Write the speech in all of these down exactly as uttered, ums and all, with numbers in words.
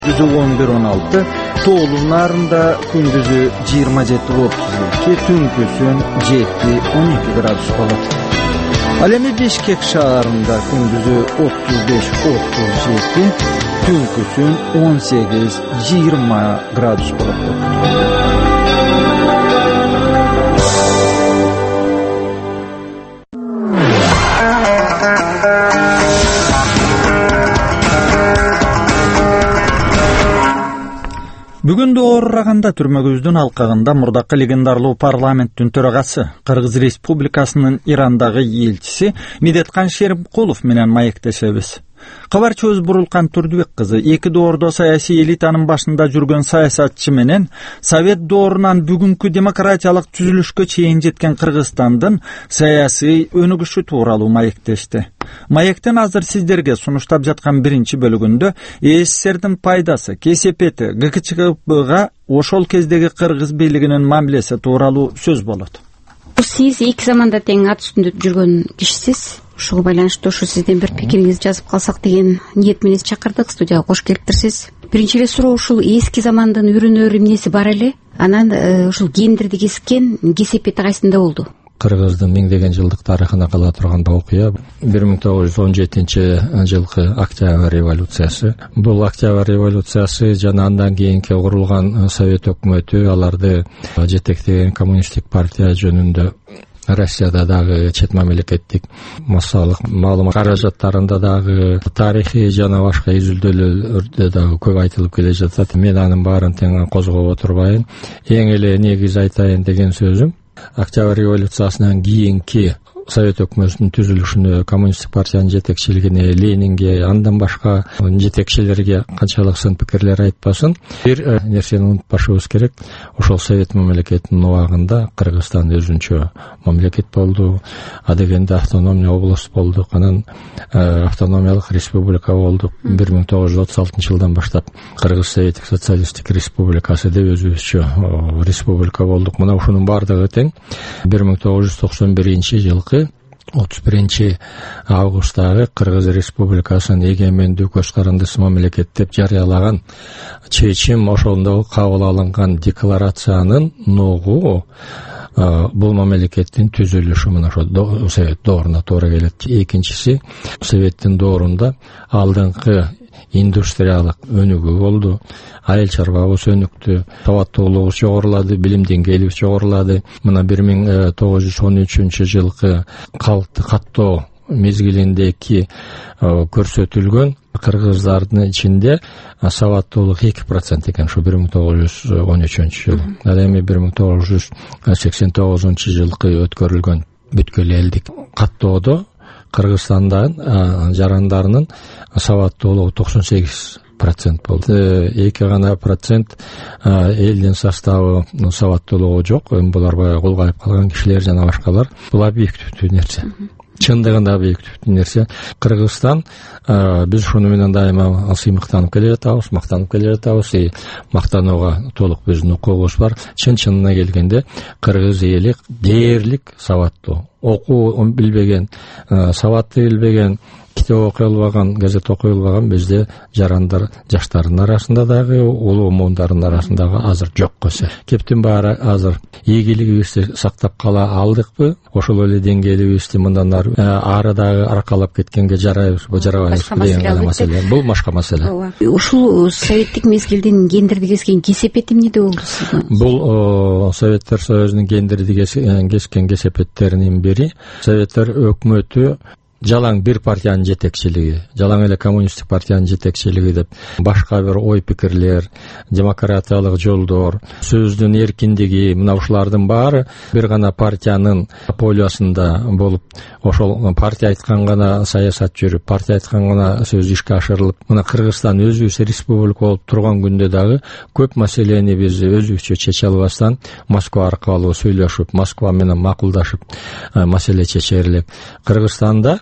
Gündüzü on bir on altı, Toğlunlarında gündüzü yirmi yedi otuz iki, tünküsün yedi on iki gradus болады. Alemi Bişkek şaharında gündüzü otuz beş otuz yedi, tünküsün on sekiz yirmi gradus болады. Бүгүн доорраганда түрмөгүбүздүн алкагында мурдакы легендарлуу парламенттин төрагасы, Кыргыз Республикасынын Ирандагы элчиси Медеткан Шеримкулов менен маектешебиз. Кабарчыбыз Бурулкан Турдубек кызы эки доордо саясий элитанын башында жүргөн саясатчы менен Совет доорунан бүгүнкү демократиялык түзүлүшкө чейин жеткен Кыргызстандын саясий өнүгүшү тууралуу маектешти. Маектен азыр сиздерге сунуштап жаткан биринчи бөлүгүндө СССРдин пайдасы, кесепети, ГКЧКга ошол кездеги Кыргыз бийлигинин мамилеси тууралуу сөз болот. Сиз эки заманда тең ат үстүндө жүргөн кишисиз. Ушуга байланыштуу ушу сизден бир пикириңизди жазып калсак деген ниет менен чакырдык. Студияга кош келиптирсиз. Биринчи эле суроо, ушул эски замандын үрүнөр эмнеси бар эле? Анан ушул гендерди кескен кесепети кайсында болду? Кыргыздын миңдеген жылдык тарыхына кала турган окуя бир миң тогуз жүз он жетинчи жылкы Октябрь революциясы. Бул Октябрь революциясы жана андан кийинки курулган Совет өкмөтү аларды жетектеген коммунисттик партия жөнүндө Россияда дагы чет мамлекеттик массалык маалымат каражаттарында дагы тарыхый жана башка изилдөөлөрдө дагы көп айтылып келе жатат. Мен анын баарын тең козгоп отурбайын. Эң эле негиз айтайын деген сөзүм, Октябрь революциясынан кийинки Совет өкмөтүнүн түзүлүшүнө коммунисттик партиянын жетекчилигине, Ленинге, андан башка жетекчилерге канчалык сын пикирлер айтпасын, бир нерсени унутпашыбыз керек. Ошол Совет мамлекетинин убагында Кыргызстан өзүнчө мамлекет болду, а дегенде автономия область болду, анан автономиялык республика болду. бир миң тогуз жүз отуз алтынчы жылдан баштап Кыргыз Советтик социалисттик республикасы деп өзүбүзчө республика болдук. Мына ушунун баардыгы тең бир миң тогуз жүз токсон биринчи жылкы отуз биринчи августтагы Кыргыз Республикасынын эгемендүү көз карандысы мамлекет деп жарыялаган чечим, ошондо кабыл алынган декларациянын ногу бул мамлекеттин түзүлүшү мына ошо Совет дооруна туура келет. Экинчиси, Советтин доорунда алдыңкы индустриялык өнүгүү болду, айыл чарбабыз өнүктү, сабаттуулугубуз жогорулады, билим деңгээлибиз жогорулады. Мына бир миң тогуз жүз он үчүнчү жылкы калкты каттоо мезгилиндеги көрсөтүлгөн кыргыздардын ичинде сабаттуулук эки процент экен, ошо бир миң тогуз жүз он үчүнчү жыл. Ал эми бир миң тогуз жүз сексен тогузунчу жылкы өткөрүлгөн бүткүл элдик каттоодо Кыргызстандын жарандарынын сабаттуулугу токсон сегиз процент болду. Эки гана процент элдин составы сабаттуулугу жок. Булар баягы кулгайып калган кишилер жана башкалар. Бул объективдүү нерсе. Чындыгында объективдүү нерсе. Кыргызстан, биз шуну менен дайыма сыймыктанып келе жатабыз, мактанып келе жатабыз. И мактанууга толук биздин укугубуз бар. Чын-чынына келгенде кыргыз эли дээрлик сабаттуу, окуу билбеген, сабатты билбеген, китеп окуй албаган, газет окуй албаган бизде жарандар, жаштардын арасында дагы, улуу муундардын арасында дагы азыр жок койсо. Кептин баары азыр ийгилигибизди сактап кала алдыкпы? Ошол эле деңгээлибизди мындан ары дагы аркалап кеткенге жарайбызбы, жарабайбызбы деген маселе. Бул башка маселе. Ушул советтик мезгилдин гендерди кескен кесепети эмнеде болду сизге? Бул Советтер Союзунун гендерди кескен кесепеттеринин бири Советтер өкмөтү жалаң бир партиянын жетекчилиги, жалаң эле коммунисттик партиянын жетекчилиги деп башка бир ой пикирлер, демократиялык жолдор, сөздүн эркиндиги, мына ушулардын баары бир гана партиянын полюсунда болуп, ошол партия айткан гана саясат жүрүп, партия айткан гана сөз ишке ашырылып, мына Кыргызстан өзүбүз республика болуп турган күндө дагы көп маселени биз өзүбүзчө чече албастан Москва аркылуу сүйлөшүп, Москва менен макулдашып маселе чечер элек. Кыргызстанда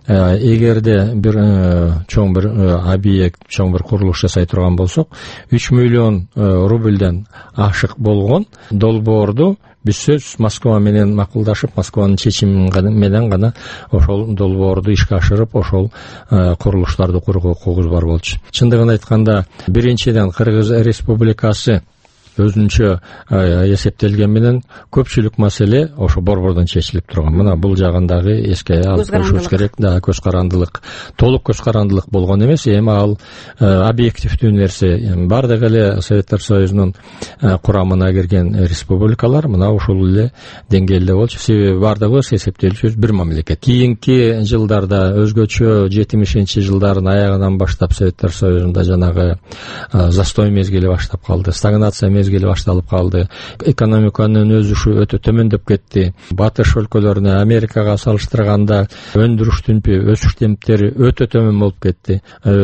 эгерде бир чоң бир объект, чоң бир курулуш жасай турган болсок, үч миллион рубльден ашык болгон долбоорду биз сөз Москва менен макулдашып, Москванын чечими менен гана ошол долбоорду ишке ашырып, ошол курулуштарды курууга укугубуз бар болчу. Чындыгын айтканда, биринчиден Кыргыз Республикасы өзүнчө эсептелген менен көпчүлүк маселе ошо борбордон чечилип турган. Мына бул жагындагы эске алып коюшубуз керек. Да, көз карандылык, толук көз карандылык болгон эмес, эми ал объективдүү нерсе. Бардык эле Советтер Союзунун курамына кирген республикалар мына ушул эле деңгээлде болчу. Себеби бардыгыбыз эсептелүүчүбүз бир мамлекет. Кийинки жылдарда өзгөчө жетимишинчи жылдардын аягынан баштап Советтер Союзунда жанагы застой мезгили баштап калды, стагнация мезгили башталып калды. Экономиканын өсүшү өтө төмөндөп кетти. Батыш өлкөлөрүнө, Америкага салыштырганда өндүрүштүн өсүш темптери өтө төмөн болуп кетти.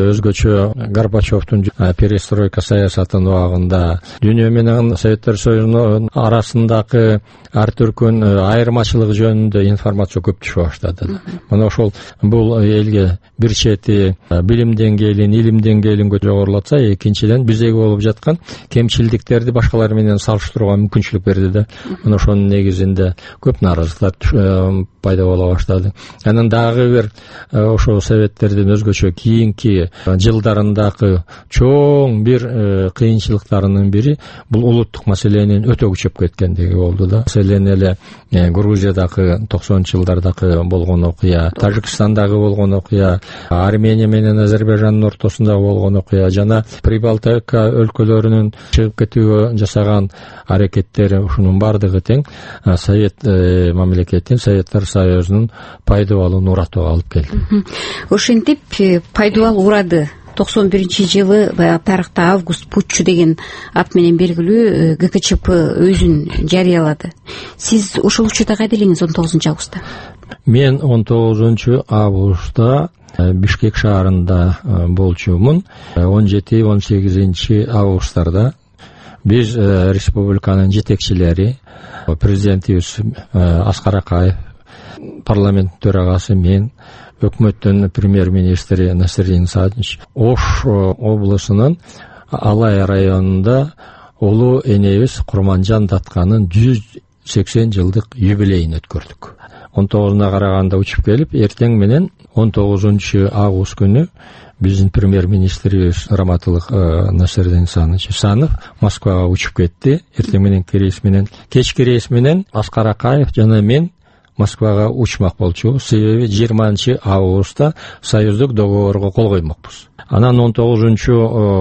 Өзгөчө Горбачевдун перестройка саясатынын убагында дүйнө менен Советтер Союзунун арасындагы ар түркүн айырмачылык жөнүндө информация көп түшө баштады. Мына ошол бул элге бир чети билим деңгээлин, илим деңгээлин жогорулатса, экинчиден биздеги болуп жаткан кемчилдиктерди башкалар менен салыштырууга мүмкүнчүлүк берди да. Мына ошонун негизинде көп нааразылыктар пайда боло баштады. Анан дагы бир ошо советтердин өзгөчө кийинки жылдарындагы чоң бир кыйынчылыктарынын бири бул улуттук маселенин өтө күчөп кеткендиги болду да. Маселен эле Грузиядагы токсонунчу жылдардагы болгон окуя, Тажикстандагы болгон окуя, Армения менен Азербайжандын ортосундагы болгон окуя жана Прибалтика өлкөлөрүнүн чыгып кетүүгө жасаган аракеттери, ушунун бардыгы тең Совет мамлекетин, Советтер Союзунун пайдабалын уратууга алып келди. Ошентип пайдабал урады. токсон биринчи жылы баягы тарыхта Август Путчу деген ат менен белгилүү ГКЧП өзүн жарыялады. Сиз ошол учурда кайда элеңиз он тогузунчу августта? Мен он тогузунчу августта Бишкек шаарында болчумун. он жети он сегизинчи августтарда биз республиканын жетекчилери, президентибиз Аскар Акаев, парламент төрагасы мен, өкмөттүн премьер-министри Насирдин Саатович Ош облусунун Алай районунда улуу энебиз Курманжан Датканын жүз сексен жылдык юбилейин өткөрдүк. он тогузуна караганда учуп келип, эртең менен он тогузунчу август күнү биздин премьер-министрибиз Раматылык Насирдин Санов Москвага учуп кетти. Эртең менен рейс менен, кечки рейс менен Аскар Акаев жана мен Москвага учмак болчубуз. Себеби жыйырманчы августта союздук договорго кол коймокпуз. Анан он тогузунчу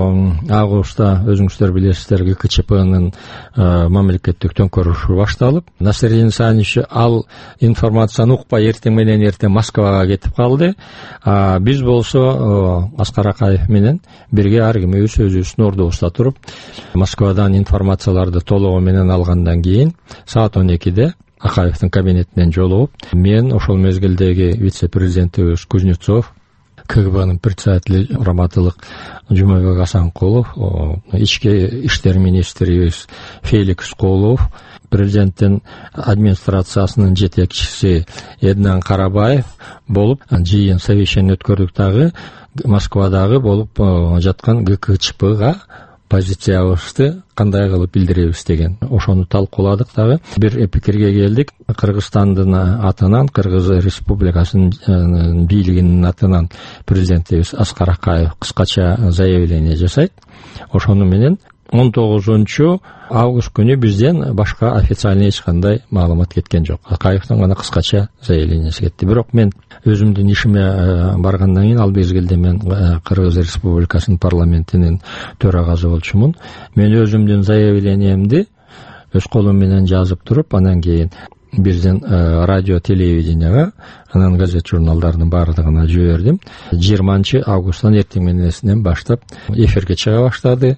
августта өзүңүздөр билесиздер, ГКЧПнын мамлекеттик төңкөрүшү башталып, Насирдин Санич ал информацияны укпай эртең менен эртең Москвага кетип калды. Биз болсо Аскар Акаев менен бирге ар кимибиз өзүбүздүн ордубузда туруп, Москвадан информацияларды толугу менен алгандан кийин саат он экиде Акаевдин кабинетинен жолугуп, мен ошол мезгилдеги вице-президентибиз Кузнецов, КГБнын председатели Раматылык Жумабек Асанкулов, ички иштер министрибиз Феликс Кулов, президенттин администрациясынын жетекчиси Эднан Карабаев болуп, жыйын совещание өткөрдүк. Дагы Москвадагы болуп жаткан ГКЧПга позициябызды кандай кылып билдиребиз деген ошону талкууладык. Дагы бир пикирге келдик. Кыргызстандын атынан, Кыргыз Республикасынын бийлигинин атынан президентибиз Аскар Акаев кыскача заявление жасайт. Ошону менен он тогузунчу август күнү бизден башка официальный эч кандай маалымат кеткен жок. Акаевдин гана кыскача заявленияси кетти. Бирок мен өзүмдүн ишиме баргандан кийин, ал мезгилде мен Кыргыз Республикасынын парламентинин төрагасы болчумун. Мен өзүмдүн заявлениемди өз колум менен жазып туруп, анан кийин биздин радио телевиденияга, анан газет журналдардын баардыгына жибердим. жыйырманчы августтан эртең мененен баштап эфирге чыга баштады.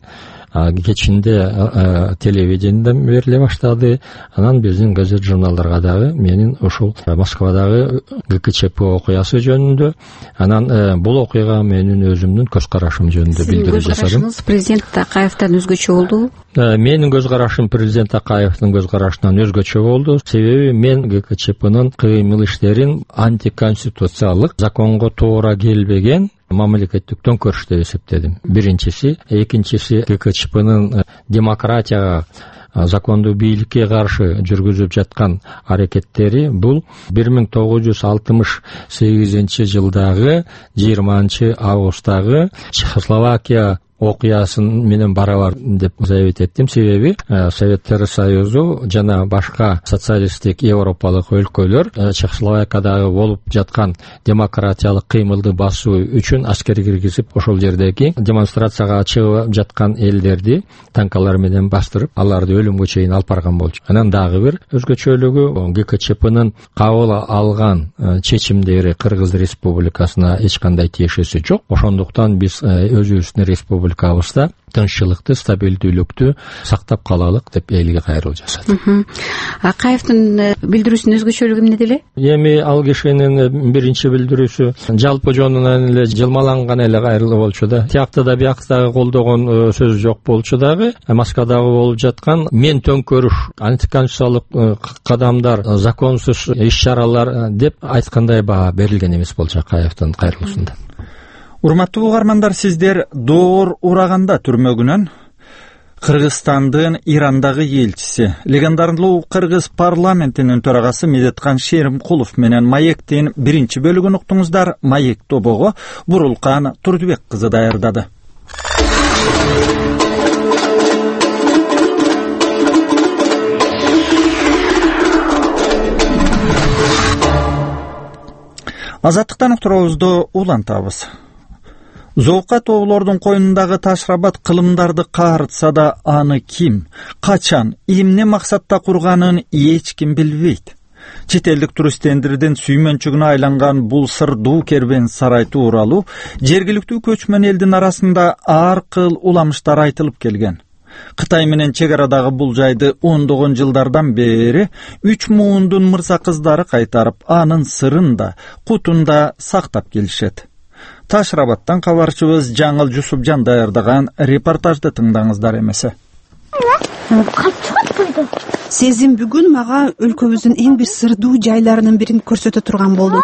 Кечинде телевидениеде бериле баштады. Анан биздин газет журналдарга дагы менин ушул Москвадагы ГКЧП окуясы жөнүндө, анан бул окуяга менин өзүмдүн көз карашым жөнүндө билдирүү жасадым. Сиздин президент Акаевден өзгөчө болду? Менин көз карашым президент Акаевдин көз карашынан өзгөчө болду. Себеби мен ГКЧПнын кыймыл иштерин антиконституциялык, законго туура келбеген мамлекеттик төңкөрүш деп эсептедим. Биринчиси, экинчиси ГКЧПнын демократияга закондуу бийликке каршы жүргүзүп жаткан аракеттери бул бир миң тогуз жүз алтымыш сегизинчи жылдагы жыйырманчы августтагы Чехословакия окуясын менен барабар деп заявить эттим. Себеби Советтер Союзу жана башка социалисттик европалык өлкөлөр Чехословакиядагы болуп жаткан демократиялык кыймылды басуу үчүн аскер киргизип, ошол жердеги демонстрацияга чыгып жаткан элдерди танкалар менен бастырып, аларды өлүмгө чейин алып барган болчу. Анан дагы бир өзгөчөлүгү ГКЧПнын кабыл алган чечимдери Кыргыз Республикасына эч кандай тиешеси жок. Ошондуктан биз өзүбүздүн республика Республикабызда тынччылыкты, стабилдүүлүктү сактап калалык деп элге кайрылуу жасады. Акаевдин билдирүүсүнүн өзгөчөлүгү эмнеде эле? Эми ал кишинин биринчи билдирүүсү жалпы жонунан эле жылмаланган эле кайрылуу болчу да. Тиякта да биякта дагы колдогон сөз жок болчу дагы. Москвадагы болуп жаткан мен төңкөрүш, антиконституциялык кадамдар, законсуз иш-чаралар деп айткандай баа берилген эмес болчу Акаевдин кайрылуусунда. Урматтуу угармандар, сиздер доор ураганда түрмөгүнөн Кыргызстандын Ирандагы элчиси, легендарлуу Кыргыз парламентинин төрагасы Медеткан Шеримкулов менен Маектин биринчи бөлүгүн уктуңуздар. Маек тобого Бурулкан Турдубек кызы даярдады. Азаттыктан уктуруубузду улантабыз. Зоокка тоолордун коюнундагы ташрабат кылымдарды каарытса да, аны ким, качан, эмне максатта курганын эч ким билбейт. Чет элдик туристтердин сүймөнчүгүнө айланган бул сырдуу кербен сарай тууралуу жергиликтүү көчмөн элдин арасында ар кыл уламыштар айтылып келген. Кытай менен чек арадагы бул жайды ондогон жылдардан бери үч муундун мырза кыздары кайтарып, анын сырын да, кутун да сактап келишет. Ташрабаттан кабарчыбыз Жаңыл Жусупжан даярдаган репортажды тыңдаңыздар эмесе. Сезим бүгүн мага өлкөбүздүн эң бир сырдуу жайларынын бирин көрсөтө турган болду.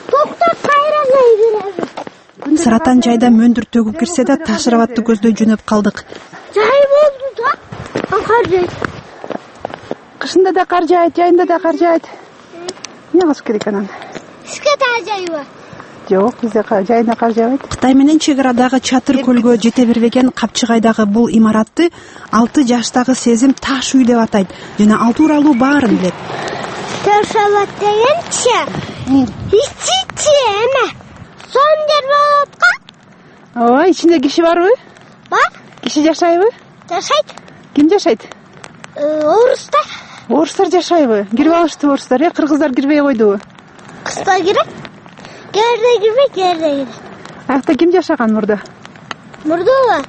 Саратан жайда мөндүр төгүп кирсе да, Ташрабатты көздөй жөнөп калдык. Жай болду да, кар жайт. Кышында да кар жайт, жайында да кар жайт. Эмне кылыш керек анан? Сизге да жайбы? Жок, бизде жайында кар жаабайт. Кытай менен чек арадагы Чатыр көлгө жете бербеген Капчыгайдагы бул имаратты алты жаштагы Сезим таш үй деп атайт жана ал тууралуу баарын билет. Ташрабат дегенчи ичи эме сон жер болуп кал. Ооба, ичинде киши барбы? Бар. Киши жашайбы? Жашайт. Ким жашайт? Орустар. Орустар жашайбы? Кирип алышты орустар, э? Кыргыздар кирбей койдубу? Кыста кирет. Керде кирбей, керде кирет. Аякта ким жашаган мурда? Мурдабы?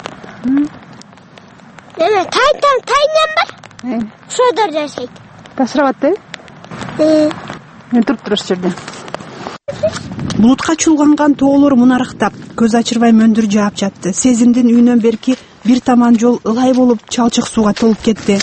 Эме тайтан тайнан бар. Ошодор жашайт. Ташрабатта? Э. Мен туруп туруш жерде. Булутка чулганган тоолор мунарыктап, көз ачырбай мөндүр жаап жатты. Сезимдин үйүнөн берки бир таман жол ылай болуп чалчык сууга толуп кетти.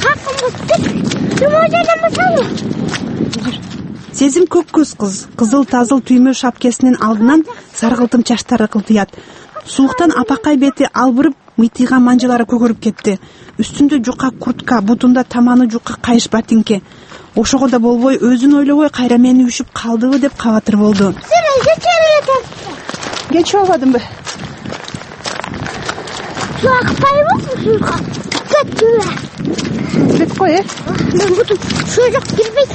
Сезим көк көз кыз, кызыл тазыл түймө шапкесинин алдынан саргылтым чачтары кылтыят. Сууктан апакай бети албырып, мыйтыйган манжалары көгөрүп кетти. Үстүндө жука куртка, бутунда таманы жука кайыш ботинке. Ошого да болбой, өзүн ойлобой кайра мени үшүп калдыбы деп кабатыр болду. Кечип албадымбы? Акпайбы? Кетти. Кетип кой, э? Мен бутум ошо жак кирбейт.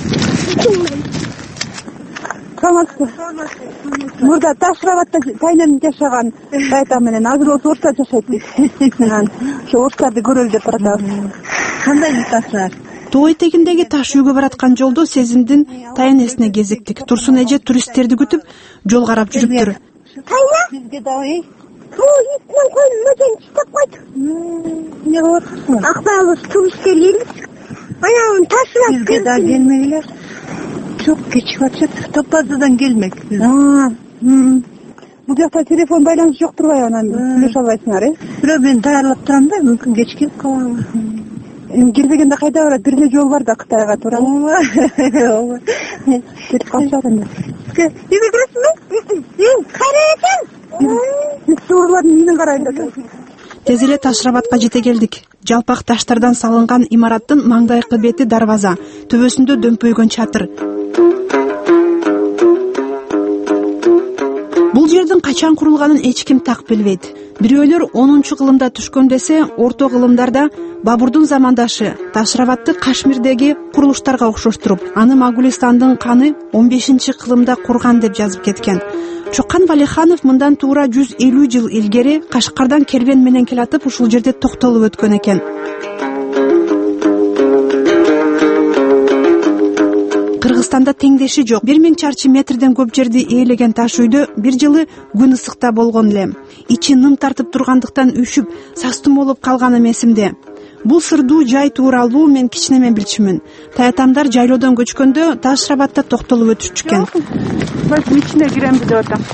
Саламатсызбы? Мурда Ташрабатта тайнан жашаган Тайта менен азыр болсо Орусда жашайт дейт. Ошо Орустарды көрөлү деп баратабыз. Кандай Ташрабат? Тоо этегиндеги таш үйгө бараткан жолдо Сезимдин тайнесине кезиктик. Турсун эже туристтерди күтүп жол карап жүрүптүр. Тайна? Бизге дагы. Тоо итинен койдум, мөтөн чыктап койду. Эмне кылып? Акбалыбыз туристтер келип, анан Ташрабат бизге дагы келмегилер. Çok geç vakit Topazlı'dan gelmek. Aa, hmm. Bu yakta telefon bağlantısı yoktur var ya, söylüş albaysınlar, e? Biraz ben tayarlap duram da, mümkün geç gelip kalamam. Girmegende kayda var, birle yol var da Kıtay'a turam. Ola, ola. Gelip kalşarım da. Yürü durursun mu? Yürü, kayra yeten. Soruların yine karayla. Тез эле Таш Рабатка жете келдик. Жалпак таштардан салынган имараттын маңдайкы бети дарбаза, төбөсүндө дөмпөйгөн чатыр. Бул жердин качан курулганын эч ким так билбейт. Бирөөлөр онунчу кылымда түшкөн десе, орто кылымдарда Бабурдун замандашы Таш Рабатты Кашмирдеги курулуштарга окшоштуруп, аны Могулистандын каны он бешинчи кылымда курган деп жазып кеткен. Чокан Валиханов мындан туура жүз элүү жыл илгери Кашкардан кербен менен келатып ушул жерде токтолуп өткөн экен. Кыргызстанда теңдеши жок. бир миң чарчы метрден көп жерди ээлеген таш үйдө бир жылы күн ысыкта болгон элем. Ичи ным тартып тургандыктан үшүп, састум болуп калганым эсимде. Бул сырдуу жай тууралуу мен кичинеме билчүмүн. Таятамдар жайлоодон көчкөндө Таш Рабатта токтолуп өтүшчүккен. Бәлким ичине киремби деп атам.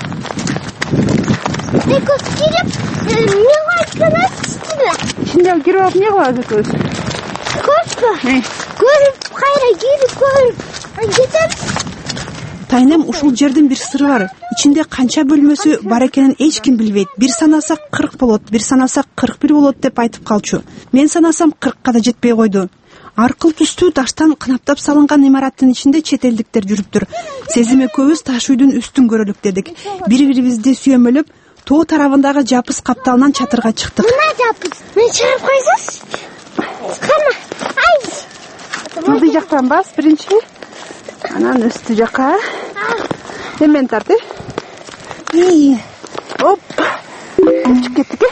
Экос кирип, эмне кылат экен? Ичине кирип алып эмне кылат экөөбүз? Көрпө. Көрүп, кайра кирип көрүп, кетем. Тайнем ушул жердин бир сыры бар. Ичинде канча бөлмөсү бар экенин эч ким билбейт. Бир санасак кырк болот, бир санасак кырк бир болот деп айтып калчу. Мен санасам кыркка да жетпей койду. Аркыл түстүү таштан кынаптап салынган имараттын ичинде чет элдиктер жүрүптүр. Сезим экөөбүз таш үйдүн үстүн көрөлүк дедик. Бири-бирибизди сүйөмөлөп, тоо тарабындагы жапыс капталынан чатырга чыктык. Мына жапыс. Мен чыгарып койсоңуз. Кана. Ай. Мындай жактан бас биринчи. Анан үстү жакка. Эмен тарты. И. Оп. Чыгып кеттик.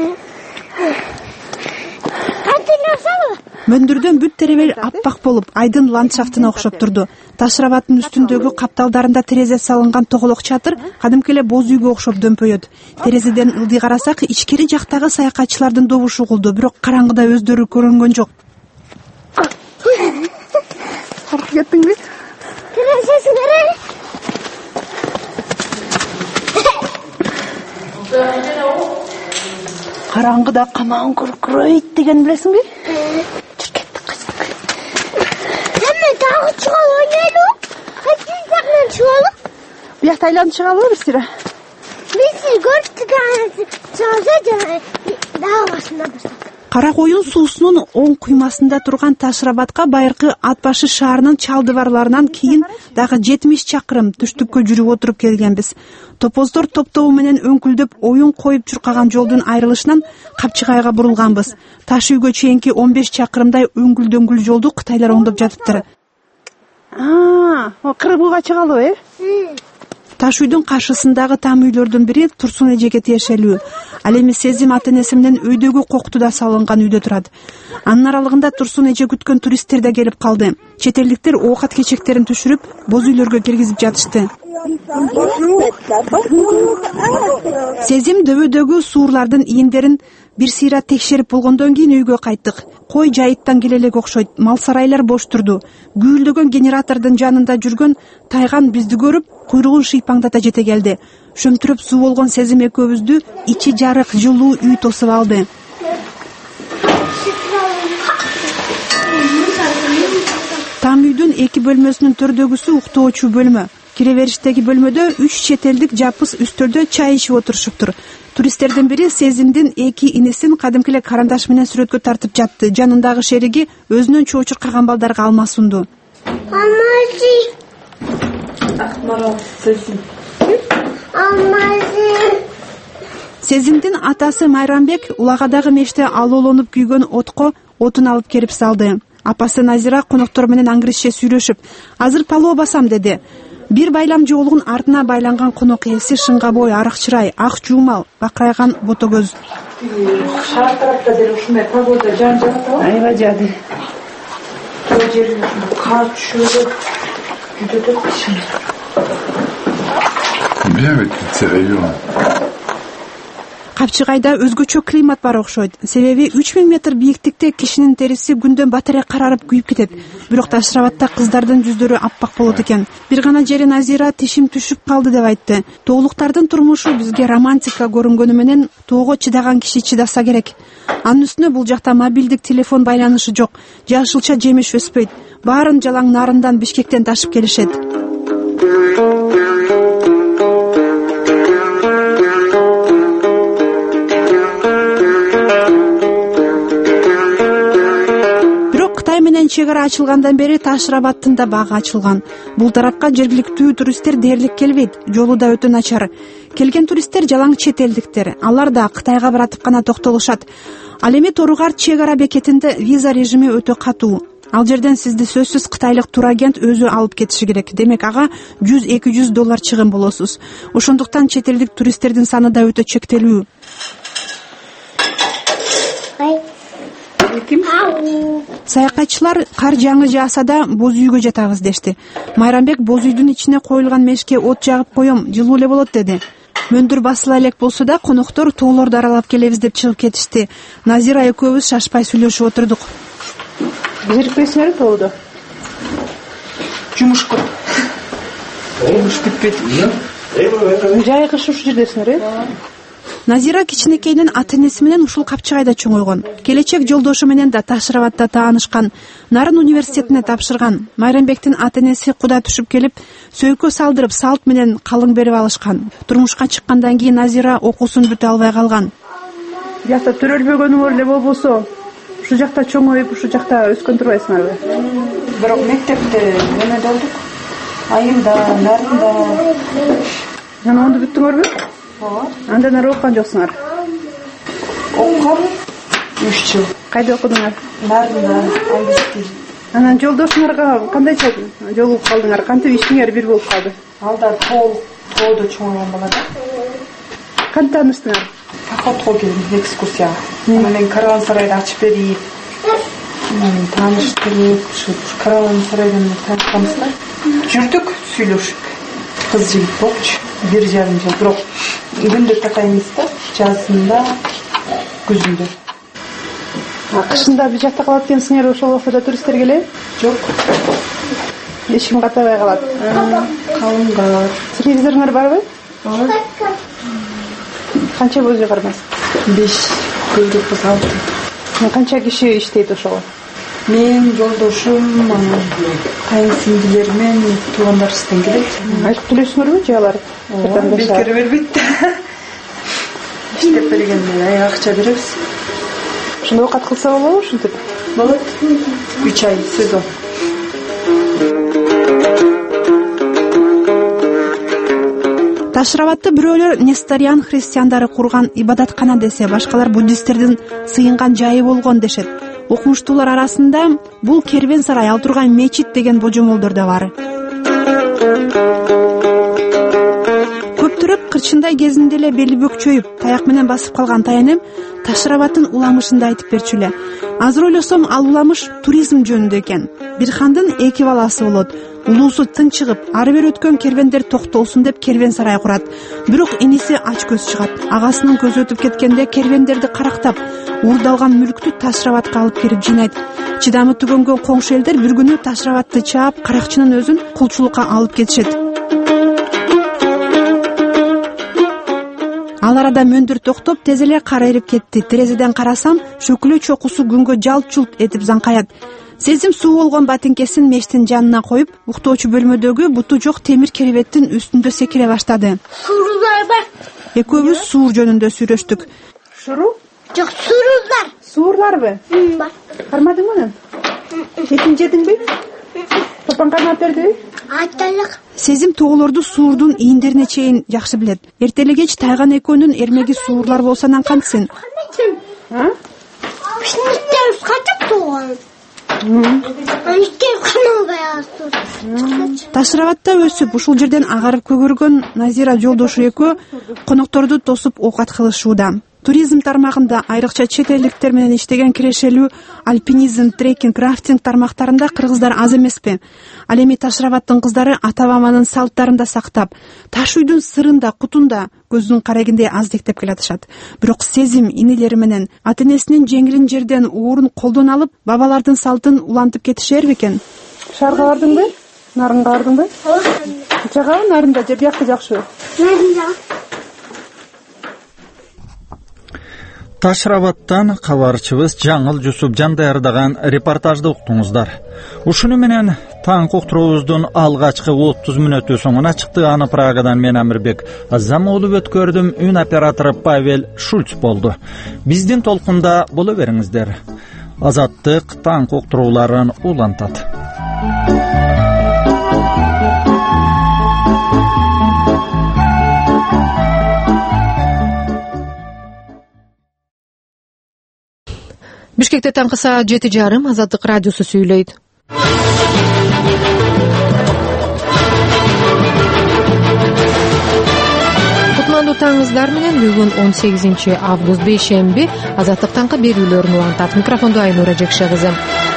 Кантелесалы. Мөндүрдөн бүт теребел аппак болуп, айдын ландшафтына окшоп турду. Таш Рабаттын үстүндөгү капталдарында терезе салынган тоголок чатыр кадимки эле боз үйгө окшоп дөмпөйөт. Терезеден ылдый карасак, ичкери жактагы саякатчылардын добушу угулду, бирок караңгыда өздөрү көрүнгөн жок. Коркуп кеттиңби? Терезеси керек. Караңгыда камагын көркүрөйт деген билесиңби? Чыр кеттик кайсак. Эме дагы чыгалы ойнайлы. Кайсы жактан чыгалы? Биякта айланып чыгалыбы бир сыйра? Биз көрдүк чыгалы дагы башында баштап. Кара коюн суусунун оң куймасында турган Таш Рабатка байыркы ат башы шаарынын чалдыбарларынан кийин дагы жетимиш чакырым түштүккө жүрүп отуруп келгенбиз. Топоздор топтобу менен өңкүлдөп оюн коюп чуркаган жолдун айрылышынан Капчыгайга бурулганбыз. Таш үйгө чейинки он беш чакырымдай өңкүл-дөңкүл жолду кытайлар оңдоп жатыптыр. А, кыргууга чыгалыбы, э? Таш үйдүн каршысындагы там үйлөрдүн бири Турсун эжеге тиешелүү. Ал эми Сезим ата энеси менен өйдөгү Коктуда салынган үйдө турат. Анын аралыгында Турсун эже күткөн туристтер да келип калды. Чет элдиктер оокат кечектерин түшүрүп, боз үйлөргө киргизип жатышты. Сезим дөбөдөгү суурлардын ийиндерин бир сыйра текшерип болгондон кийин үйгө кайттык. Кой жайыттан келе элек окшойт. Мал сарайлар бош турду. Гүйлдөгөн генератордун жанында жүргөн Тайган бизди көрүп, куйругун шыйпаңдата жете келди. Шөмтүрөп суу болгон Сезим экөөбүздү ичи жарык, жылуу үй тосуп алды. Там үйдүн эки бөлмөсүнүн төрдөгүсү уктоочу бөлмө. Кире бериштеги бөлмөдө үч чет элдик жапыс үстөлдө чай ичип отурушуптур. Туристтердин бири Сезимдин эки инисин кадимки эле карандаш менен сүрөткө тартып жатты. Жанындагы шериги өзүнөн чоо чуркаган балдарга алма сунду. Алмази. Алмази. Сезимдин атасы Майрамбек улагадагы меште алоолонуп күйгөн отко отун алып келип салды. Апасы Назира коноктор менен аңгиришче сүйлөшүп, "Азыр палоо басам" деди. Бир байлам жоолугун артына байланган конок ээси шыңга бой, арак чырай, ак жуумал, бакырайган бото көз. Шаар тарапта деле ушундай погода жан жатабы? Аябай жады. Бул жер кар түшүп, жүдөт кышын. Bien avec toutes ces rayons. Капчыгайда өзгөчө климат бар окшойт. Себеби үч миң метр бийиктикте кишинин териси күндөн батаре карарып күйүп кетет. Бирок Таш Рабатта кыздардын жүздөрү аппак болот экен. Бир гана жери Назира тишим түшүп калды деп айтты. Тоолуктардын турмушу бизге романтика көрүнгөнү менен тоого чыдаган киши чыдаса керек. Анын үстүнө бул жакта мобилдик телефон байланышы жок. Жашылча жемиш өспөйт. Баарын жалаң нарындан Бишкектен ташып келишет. менен чек ара ачылгандан бери Таш Рабаттын да багы ачылган. Бул тарапка жергиликтүү туристтер дээрлик келбейт, жолу да өтө начар. Келген туристтер жалаң чет элдиктер, алар да Кытайга баратып гана токтолушат. Ал эми Торугар чек ара бекетинде виза режими өтө катуу. Ал жерден сизди сөзсүз кытайлык турагент өзү алып кетиши керек. Демек ага жүз эки жүз доллар чыгым болосуз. Ошондуктан чет элдик туристтердин саны да өтө чектелүү. Саякатчылар кар жаңы жааса да боз үйгө жатабыз дешти. Майрамбек боз үйдүн ичине коюлган мешке от жагып коем, жылуу эле болот деди. Мөндүр басыла элек болсо да коноктор тоолорду аралап келебиз деп чыгып кетишти. Назира экөөбүз шашпай сүйлөшүп отурдук. Жирикпейсиңерби тоодо? Жумуш көп. Жумуш бүтпөйт. Жай кыш ушул жердесиңер, э? Назира кичинекейинен ата-энеси менен ушул Капчыгайда чоңойгон. Келечек жолдошу менен да Таш Рабатта таанышкан. Нарын университетине тапшырган. Майрамбектин ата-энеси куда түшүп келип, сөйкө салдырып, салт менен калың берип алышкан. Турмушка чыккандан кийин Назира окуусун бүтө албай калган. Жакта төрөлбөгөнүңөр эле болбосо, ушул жакта чоңоюп, ушул жакта өскөн турбайсыңарбы? Бирок мектепте эме болдук. Айымда, нарында. Жана онду бүттүңөрбү? Ооба. Андан ары окуган жоксуңар? Окугам үч жыл. Кайда окудуңар? Нарында, Албисти. Анан жолдошуңарга кандайча жолугуп калдыңар? Кантип ишиңер бир болуп калды? Алда тоо, тоодо чоңойгон бала да. Кантип тааныштыңар? Походко келдим, экскурсияга. Анан караван-сарайды ачып берип, тааныштырып, ушу караван-сарайдан таанышканбыз да. Жүрдүк, сүйлөшүп. Кыз жигит болчу, бир жарым жыл. Бирок күндү такайбыз да, жазында, күзүндө. Кышында бир жакта калат экенсиңер, ошол убакта туристтер келеби? Жок. Эч ким катабай калат. Калыңгар. Телевизоруңар барбы? Ооба. Канча боз үй кармайсыз? Беш, көбүрөөк алты. Канча киши иштейт ошого? Мен, жолдошум, кайын сиңдилер менен туугандарыбыздан келет. Айлык төлөйсүңөрбү же алар? Ооба, белгилер бербейт. Иштеп бергенде акча беребиз. Ошондо оокат кылса болобу ушинтип? Болот. үч ай сезон. Таш Рабатты бирөөлөр Нестариан христиандары курган ибадаткана десе, башкалар буддисттердин сыйынган жайы болгон дешет. Окумуштуулар арасында бул кервен сарай, ал турган мечит деген божомолдор да бар. Көптүрөп кырчындай кезинде эле бели бөкчөйүп, таяк менен басып калган тайенем Таш Рабаттын уламышында айтып берчү эле. Азыр ойлосом, ал уламыш туризм жөнүндө экен. Бир хандын эки баласы болот. Улуусу тынчыгып, ары бери өткөн кервендер токтолсун деп кервен сарай курат. Бирок иниси ач көз чыгат. Агасынын көзү өтүп кеткенде кервендерди карактап, уурдалган мүлктү Таш Рабатка алып келип жыйнайт. Чыдамы түгөнгөн коңшу элдер бир күнү Таш Рабатты чаап, каракчынын өзүн кулчулукка алып кетишет. Ал арада мөндүр токтоп, тез эле кар эрип кетти. Терезеден карасам, шөкүлө чокусу күнгө жалт-жулт этип заңкаят. Сезим суу болгон батинкесин мештин жанына коюп, уктоочу бөлмөдөгү буту жок темир керебеттин үстүндө секире баштады. Сурулар бар. Экөөбүз суур жөнүндө сүйлөштүк. Шуру? Жок, сурулар. Суурларбы? Бар. Кармадыңбы анан? Этин жедиңби? Топан кармап бердиби? Айталык. Сезим тоолорду суурдун ийиндерине чейин жакшы билет. Эртеле кеч Тайган экөөнүн эрмеги суурлар болсо анан кантсин? А? Бишниктер качып туган. Анткени каналбай алсыз. Таш Рабатта өсүп, ушул жерден агарып көгөргөн Назира жолдошу экөө конокторду тосуп оокат кылышууда. Туризм тармагында айрыкча чет элдиктер менен иштеген кирешелүү альпинизм, трекинг, рафтинг тармактарында кыргыздар аз эмеспи? Ал эми Таш Рабаттын кыздары ата-бабанын салттарын да сактап, таш үйдүн сырында, кутунда көздүн карагиндей аздектеп келатышат. Бирок Сезим инилери менен ата-энесинин жеңилин жерден уурун колдон алып, бабалардын салтын улантып кетишер бекен? Шаарга бардыңбы? Нарынга бардыңбы? Жага нарында же биякта жакшы? Нарында. Таш Рабаттан кабарчыбыз Жаңыл Жусупжан даярдаган репортажды уктуңуздар. Ушуну менен таң уктуруубуздун алгачкы отуз мүнөтү соңуна чыкты. Аны Прагадан мен Амирбек Азамолу өткөрдүм. Үн оператору Павел Шульц болду. Биздин толкунда боло бериңиздер. Азаттык таңкы уктурууларын улантат. Бишкекте таңкы саат жети жарым Азаттык радиосу сүйлөйт. Кутмандуу таңыңыздар менен бүгүн он сегизинчи август бейшемби Азаттык таңкы берүүлөрүн улантат. Микрофондо Айнура Жекше кызы.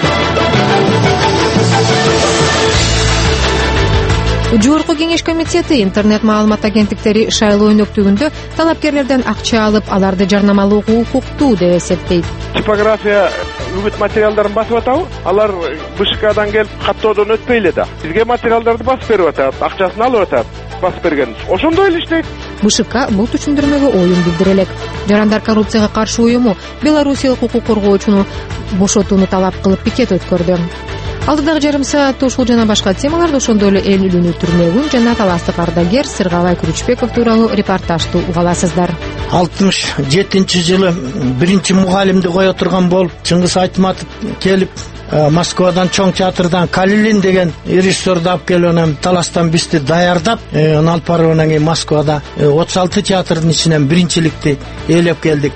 Жогорку кеңеш комитети интернет маалымат агенттиктери шайлоо өнөктүгүндө талапкерлерден акча алып, аларды жарнамалоого укуктуу деп эсептейт. Типография үгүт материалдарын басып атабы? Алар БШКдан келип каттоодон өтпөй эле да. Бизге материалдарды басып берип атат, акчасын алып атат, басып берген. Ошондой эле иштейт. БШК бул түшүндүрмөгө оюн билдире элек. Жарандар коррупцияга каршы уюму белорусиялык укук коргоочуну бошотууну талап кылып пикет өткөрдү. Алдыдагы жарым саатта ушул жана башка темаларды, ошондой эле эл үлүнү түрмөгүн жана таластык ардагер Сыргабай Күрүчбеков тууралуу репортажды уга аласыздар. алтымыш жетинчи жылы биринчи мугалимди кое турган болуп, Чыңгыз Айтматов келип, Москвадан, чоң театрдан Калилин деген режиссерди алып келип, анан таластан бизди даярдап, анан алып барып анан кийин Москвада отуз алты театрдын ичинен биринчиликти ээлеп келдик.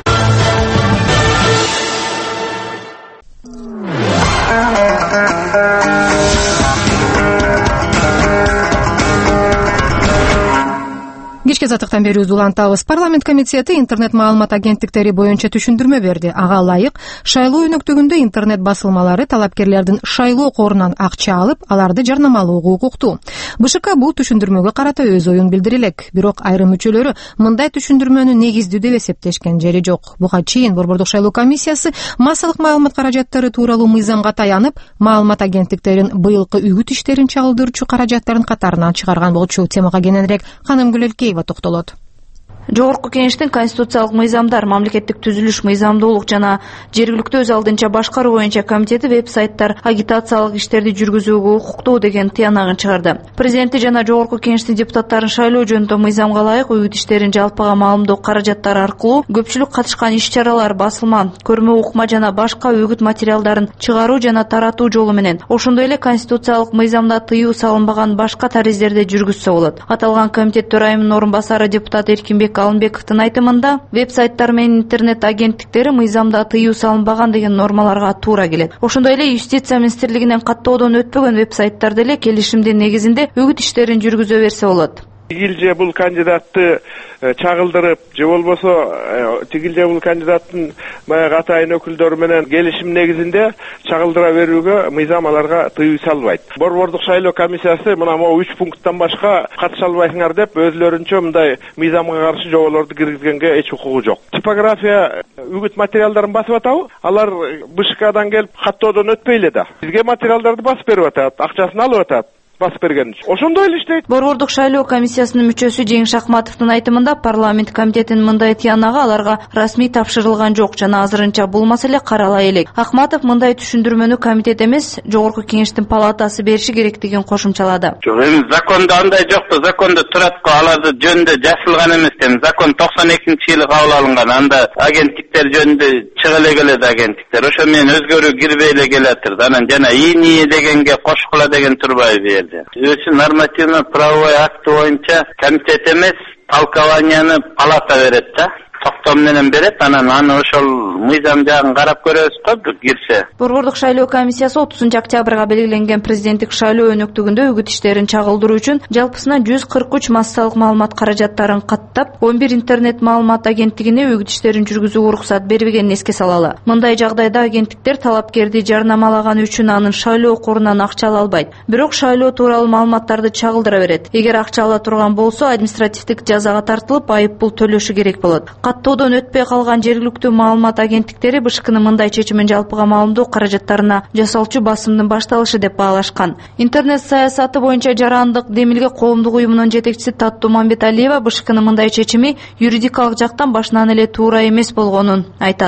Кечки Азаттыктан берүүбүздү улантабыз. Парламент комитети интернет маалымат агенттиктери боюнча түшүндүрмө берди. Ага ылайык шайлоо өнөктүгүндө интернет басылмалары талапкерлердин шайлоо корунан акча алып, аларды жарнамалоого укуктуу. БШК бул түшүндүрмөгө карата өз оюн билдире элек. Бирок айрым мүчөлөрү мындай түшүндүрмөнү негиздүү деп эсептешкен жери жок. Буга чейин Борбордук шайлоо комиссиясы массалык маалымат каражаттары тууралуу мыйзамга таянып, маалымат агенттиктерин быйылкы үгүт иштерин чагылдыруучу каражаттарын катарынан чыгарган болчу. Темага кененирээк Канымгүл Элкеева токтолот. Жогорку кеңештин конституциялык мыйзамдар, мамлекеттик түзүлүш, мыйзамдуулук жана жергиликтүү өз алдынча башкаруу боюнча комитети веб-сайттар агитациялык иштерди жүргүзүүгө укуктуу деген тыянагын чыгарды. Президенти жана жогорку кеңештин депутаттарын шайлоо жөнүндө мыйзамга ылайык үгүт иштерин жалпыга маалымдоо каражаттары аркылуу көпчүлүк катышкан иш-чаралар, басылма, көрмө, укма жана башка үгүт материалдарын чыгаруу жана таратуу жолу менен, ошондой эле конституциялык мыйзамда тыюу салынбаган башка тариздерде жүргүзсө болот. Аталган комитет төрайымынын орун басары депутат Эркинбек Алымбековдун айтымында, веб-сайттар менен интернет агенттиктери мыйзамда тыюу салынбаган деген нормаларга туура келет. Ошондой эле юстиция министрлигинен каттоодон өтпөгөн веб-сайттар деле келишимдин негизинде үгүт иштерин жүргүзө берсе болот. Тигил же бул кандидатты чагылдырып, же болбосо тигил же бул кандидаттын баягы атайын өкүлдөрү менен келишим негизинде чагылдыра берүүгө мыйзам аларга тыюу салбайт. Борбордук шайлоо комиссиясы мына могу үч пункттан башка катыша албайсыңар деп өзлөрүнчө мындай мыйзамга каршы жоболорду киргизгенге эч укугу жок. Типография үгүт материалдарын басып атабы? Алар БШКдан келип каттоодон өтпөй эле да. Бизге материалдарды басып берип атат, акчасын алып атат. Басып берген. Ошондой эле иштейт. Борбордук шайлоо комиссиясынын мүчөсү Жеңиш Акматовдун айтымында, парламент комитетинин мындай тыянагы аларга расмий тапшырылган жок жана азырынча бул маселе каралай элек. Акматов мындай түшүндүрмөнү комитет эмес, жогорку кеңештин палатасы бериши керектигин кошумчалады. Жок, эми закондо андай жокпу, закондо турат го, аларды жөнүндө жазылган эмес. Эми закон токсон экинчи жылы кабыл алынган. Анда агенттиктер жөнүндө чыга эле келет агенттиктер. Ошо менен өзгөрүү кирбей эле келатыр. Анан жана ИНИ дегенге кошкула деген турбайбы? Өзү нормативно-правовой акты боюнча комитет эмес, толкованияны палата берет да. Токтом менен берет, анан аны ошол мыйзам жагын карап көрөбүз го кирсе. Борбордук шайлоо комиссиясы отузунчу октябрга белгиленген президенттик шайлоо өнөктүгүндө үгүт иштерин чагылдыруу үчүн жалпысынан жүз кырк үч массалык маалымат каражаттарын каттап, он бир интернет маалымат агенттигине үгүт иштерин жүргүзүүгө уруксат бербегенин эске салалы. Мындай жагдайда агенттиктер талапкерди жарнамалаганы үчүн анын шайлоо корунан акча ала албайт. Бирок шайлоо тууралуу маалыматтарды чагылдыра берет. Эгер акча ала турган болсо, административдик жазага тартылып, айып пул төлөшү керек болот. Каттоодон өтпөй калган жергиликтүү маалымат агенттиктери БШКнын мындай чечимин жалпыга маалымдоо каражаттарына жасалчу басымдын башталышы деп баалашкан. Интернет саясаты боюнча жарандык демилге коомдук уюмунун жетекчиси Таттуу Мамбеталиева БШКнын мындай чечими юридикалык жактан башынан эле туура эмес болгонун айтат.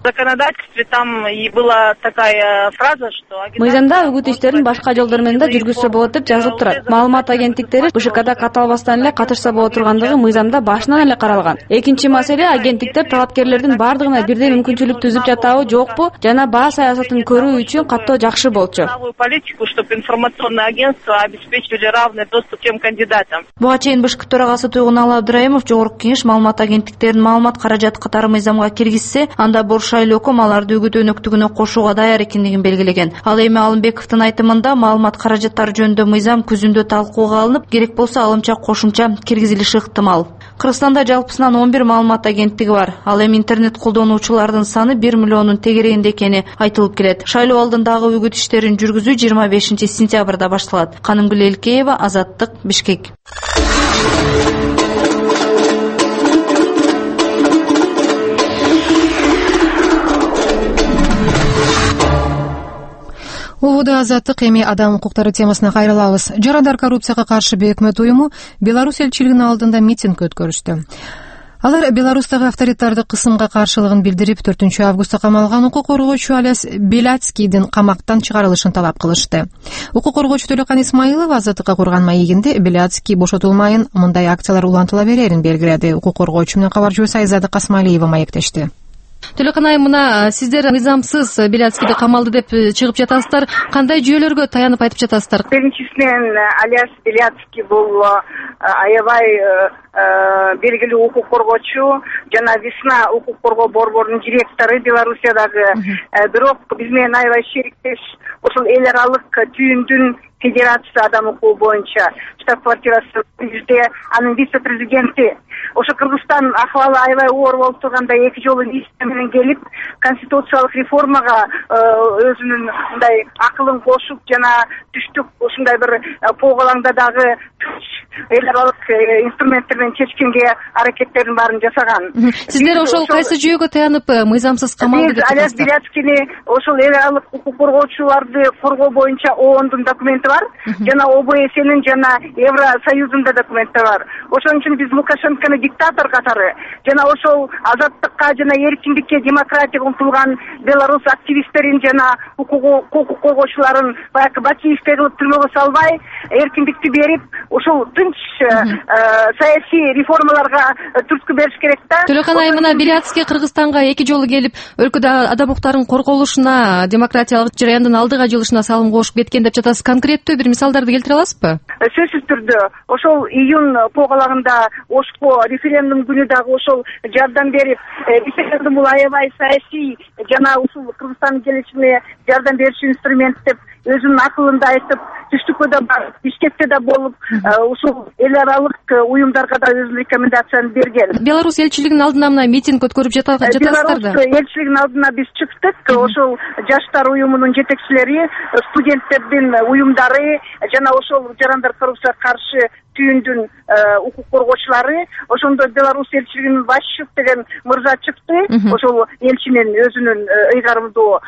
В законодательстве там и была такая фраза, что мыйзамда үгүт иштерин башка жолдор менен да жүргүзсө болот деп жазылып турат. Маалымат агенттиктери БШКда катталбастан эле катышса боло тургандыгы мыйзамда башынан эле каралган. Экинчи маселе, агенттиктер талапкерлердин бардыгына бирдей мүмкүнчүлүк түзүп жатабы, жокпу, жана баа саясатын көрүү үчүн каттоо жакшы болчу. Политику, чтобы информационные агентства обеспечивали равный доступ всем кандидатам. Буга чейин БШК төрагасы Туйгуналы Абдыраимов Жогорку Кеңеш маалымат агенттиктеринин маалымат каражат катары мыйзамга киргизсе, анда Бош шайлоо өкүм аларды үгүт өнөктүгүнө кошууга даяр экендигин белгилеген. Ал эми Алымбековдун айтымында маалымат каражаттары жөнүндө мыйзам күзүндө талкууга алынып, керек болсо алымча кошумча киргизилиши ыктымал. Кыргызстанда жалпысынан он бир маалымат агенттиги бар. Ал эми интернет колдонуучулардын саны бир миллиондун тегерегинде экени айтылып келет. Шайлоо алдындагы үгүт иштерин жүргүзүү жыйырма бешинчи сентябрда башталат. Канымгүл Элкеева, Азаттык, Бишкек. Убуда Азаттык, эми адам укуктары темасына кайрылабыз. Жарандар коррупцияга каршы бейөкмөт уюму Беларусь элчилигинин алдында митинг өткөрүштү. Алар Беларустагы авторитардык кысымга каршылыгын билдирип, төртүнчү августта камалган укук коргоочу Аляс Беляцкийдин камактан чыгарылышын талап кылышты. Укук коргоочу Төлөкан Исмаилов Азаттыкка курган маегинде Беляцкий бошотулмайын, мындай акциялар улантыла берерин белгиледи. Укук коргоочу менен кабарчыбыз Айзада Касмалиева маектешти. Төлөкан айым, мына сиздер мыйзамсыз Беляцкийди камалды деп чыгып жатасыздар. Кандай жүйөлөргө таянып айтып жатасыздар? Биринчисинен Аляс Беляцкий бул аябай белгилүү укук коргоочу, жана Весна укук коргоо борборунун директору Белоруссиядагы. Бирок биз менен аябай шериктеш, ошол эл аралык түйүндүн Федерация адам укугу боюнча штаб-квартирасы бизде, анын вице-президенти. Ошо Кыргызстан акыбалы аябай оор болуп турганда эки жолу миссия менен келип, конституциялык реформага өзүнүн мындай акылын кошуп, жана түштүк ушундай бир поголаңда дагы эл аралык инструменттер менен чечкенге аракеттерин баарын жасаган. Сиздер ошол кайсы жүйөгө таянып мыйзамсыз камалды деп Аляс Беляцкийни ошол эл аралык укук коргоочуларды коргоо боюнча ООНдун документи бар, жана ОБСнин жана Евросоюздун документи бар. Ошон үчүн биз Лукашенкону диктатор катары, жана ошол азаттыкка жана эркиндикке, демократияга умтулган Беларусь активисттерин жана укук коргоочуларын баягы бачиевдей кылып түрмөгө салбай, эркиндикти берип, ошол тынч саясий реформаларга түрткү бериш керек да. Төлөкан айым, мына Беляцкий Кыргызстанга эки жолу келип, өлкөдө адам укуктарынын корголушуна, демократиялык жараяндын алдыга жылышына салым кошуп кеткен деп жатасыз. Конкреттүү бир мисалдарды келтире аласызбы? Сөзсүз түрдө ошол июнь поголагында Ошко референдум күнү дагы ошол жардам берип, референдум бул аябай саясий жана ушул Кыргызстандын келечегине жардам берүүчү инструмент деп өзүнүн акылында айтып, түштүккө да бар, Бишкекте да болуп, ушул эл аралык уюмдарга да өзүнүн рекомендациясын берген. Беларусь элчилигинин алдына мына митинг өткөрүп жатасыздар да? Беларусь элчилигинин алдына биз чыктык. Ошол жаштар уюмунун жетекчилери, студенттердин уюмдары жана ошол жарандар коррупцияга каршы түйүндүн укук коргоочулары, ошондо Беларусь элчилигинин Ващук деген мырза чыкты. Ошол элчинин өзүнүн ыйгарымдуу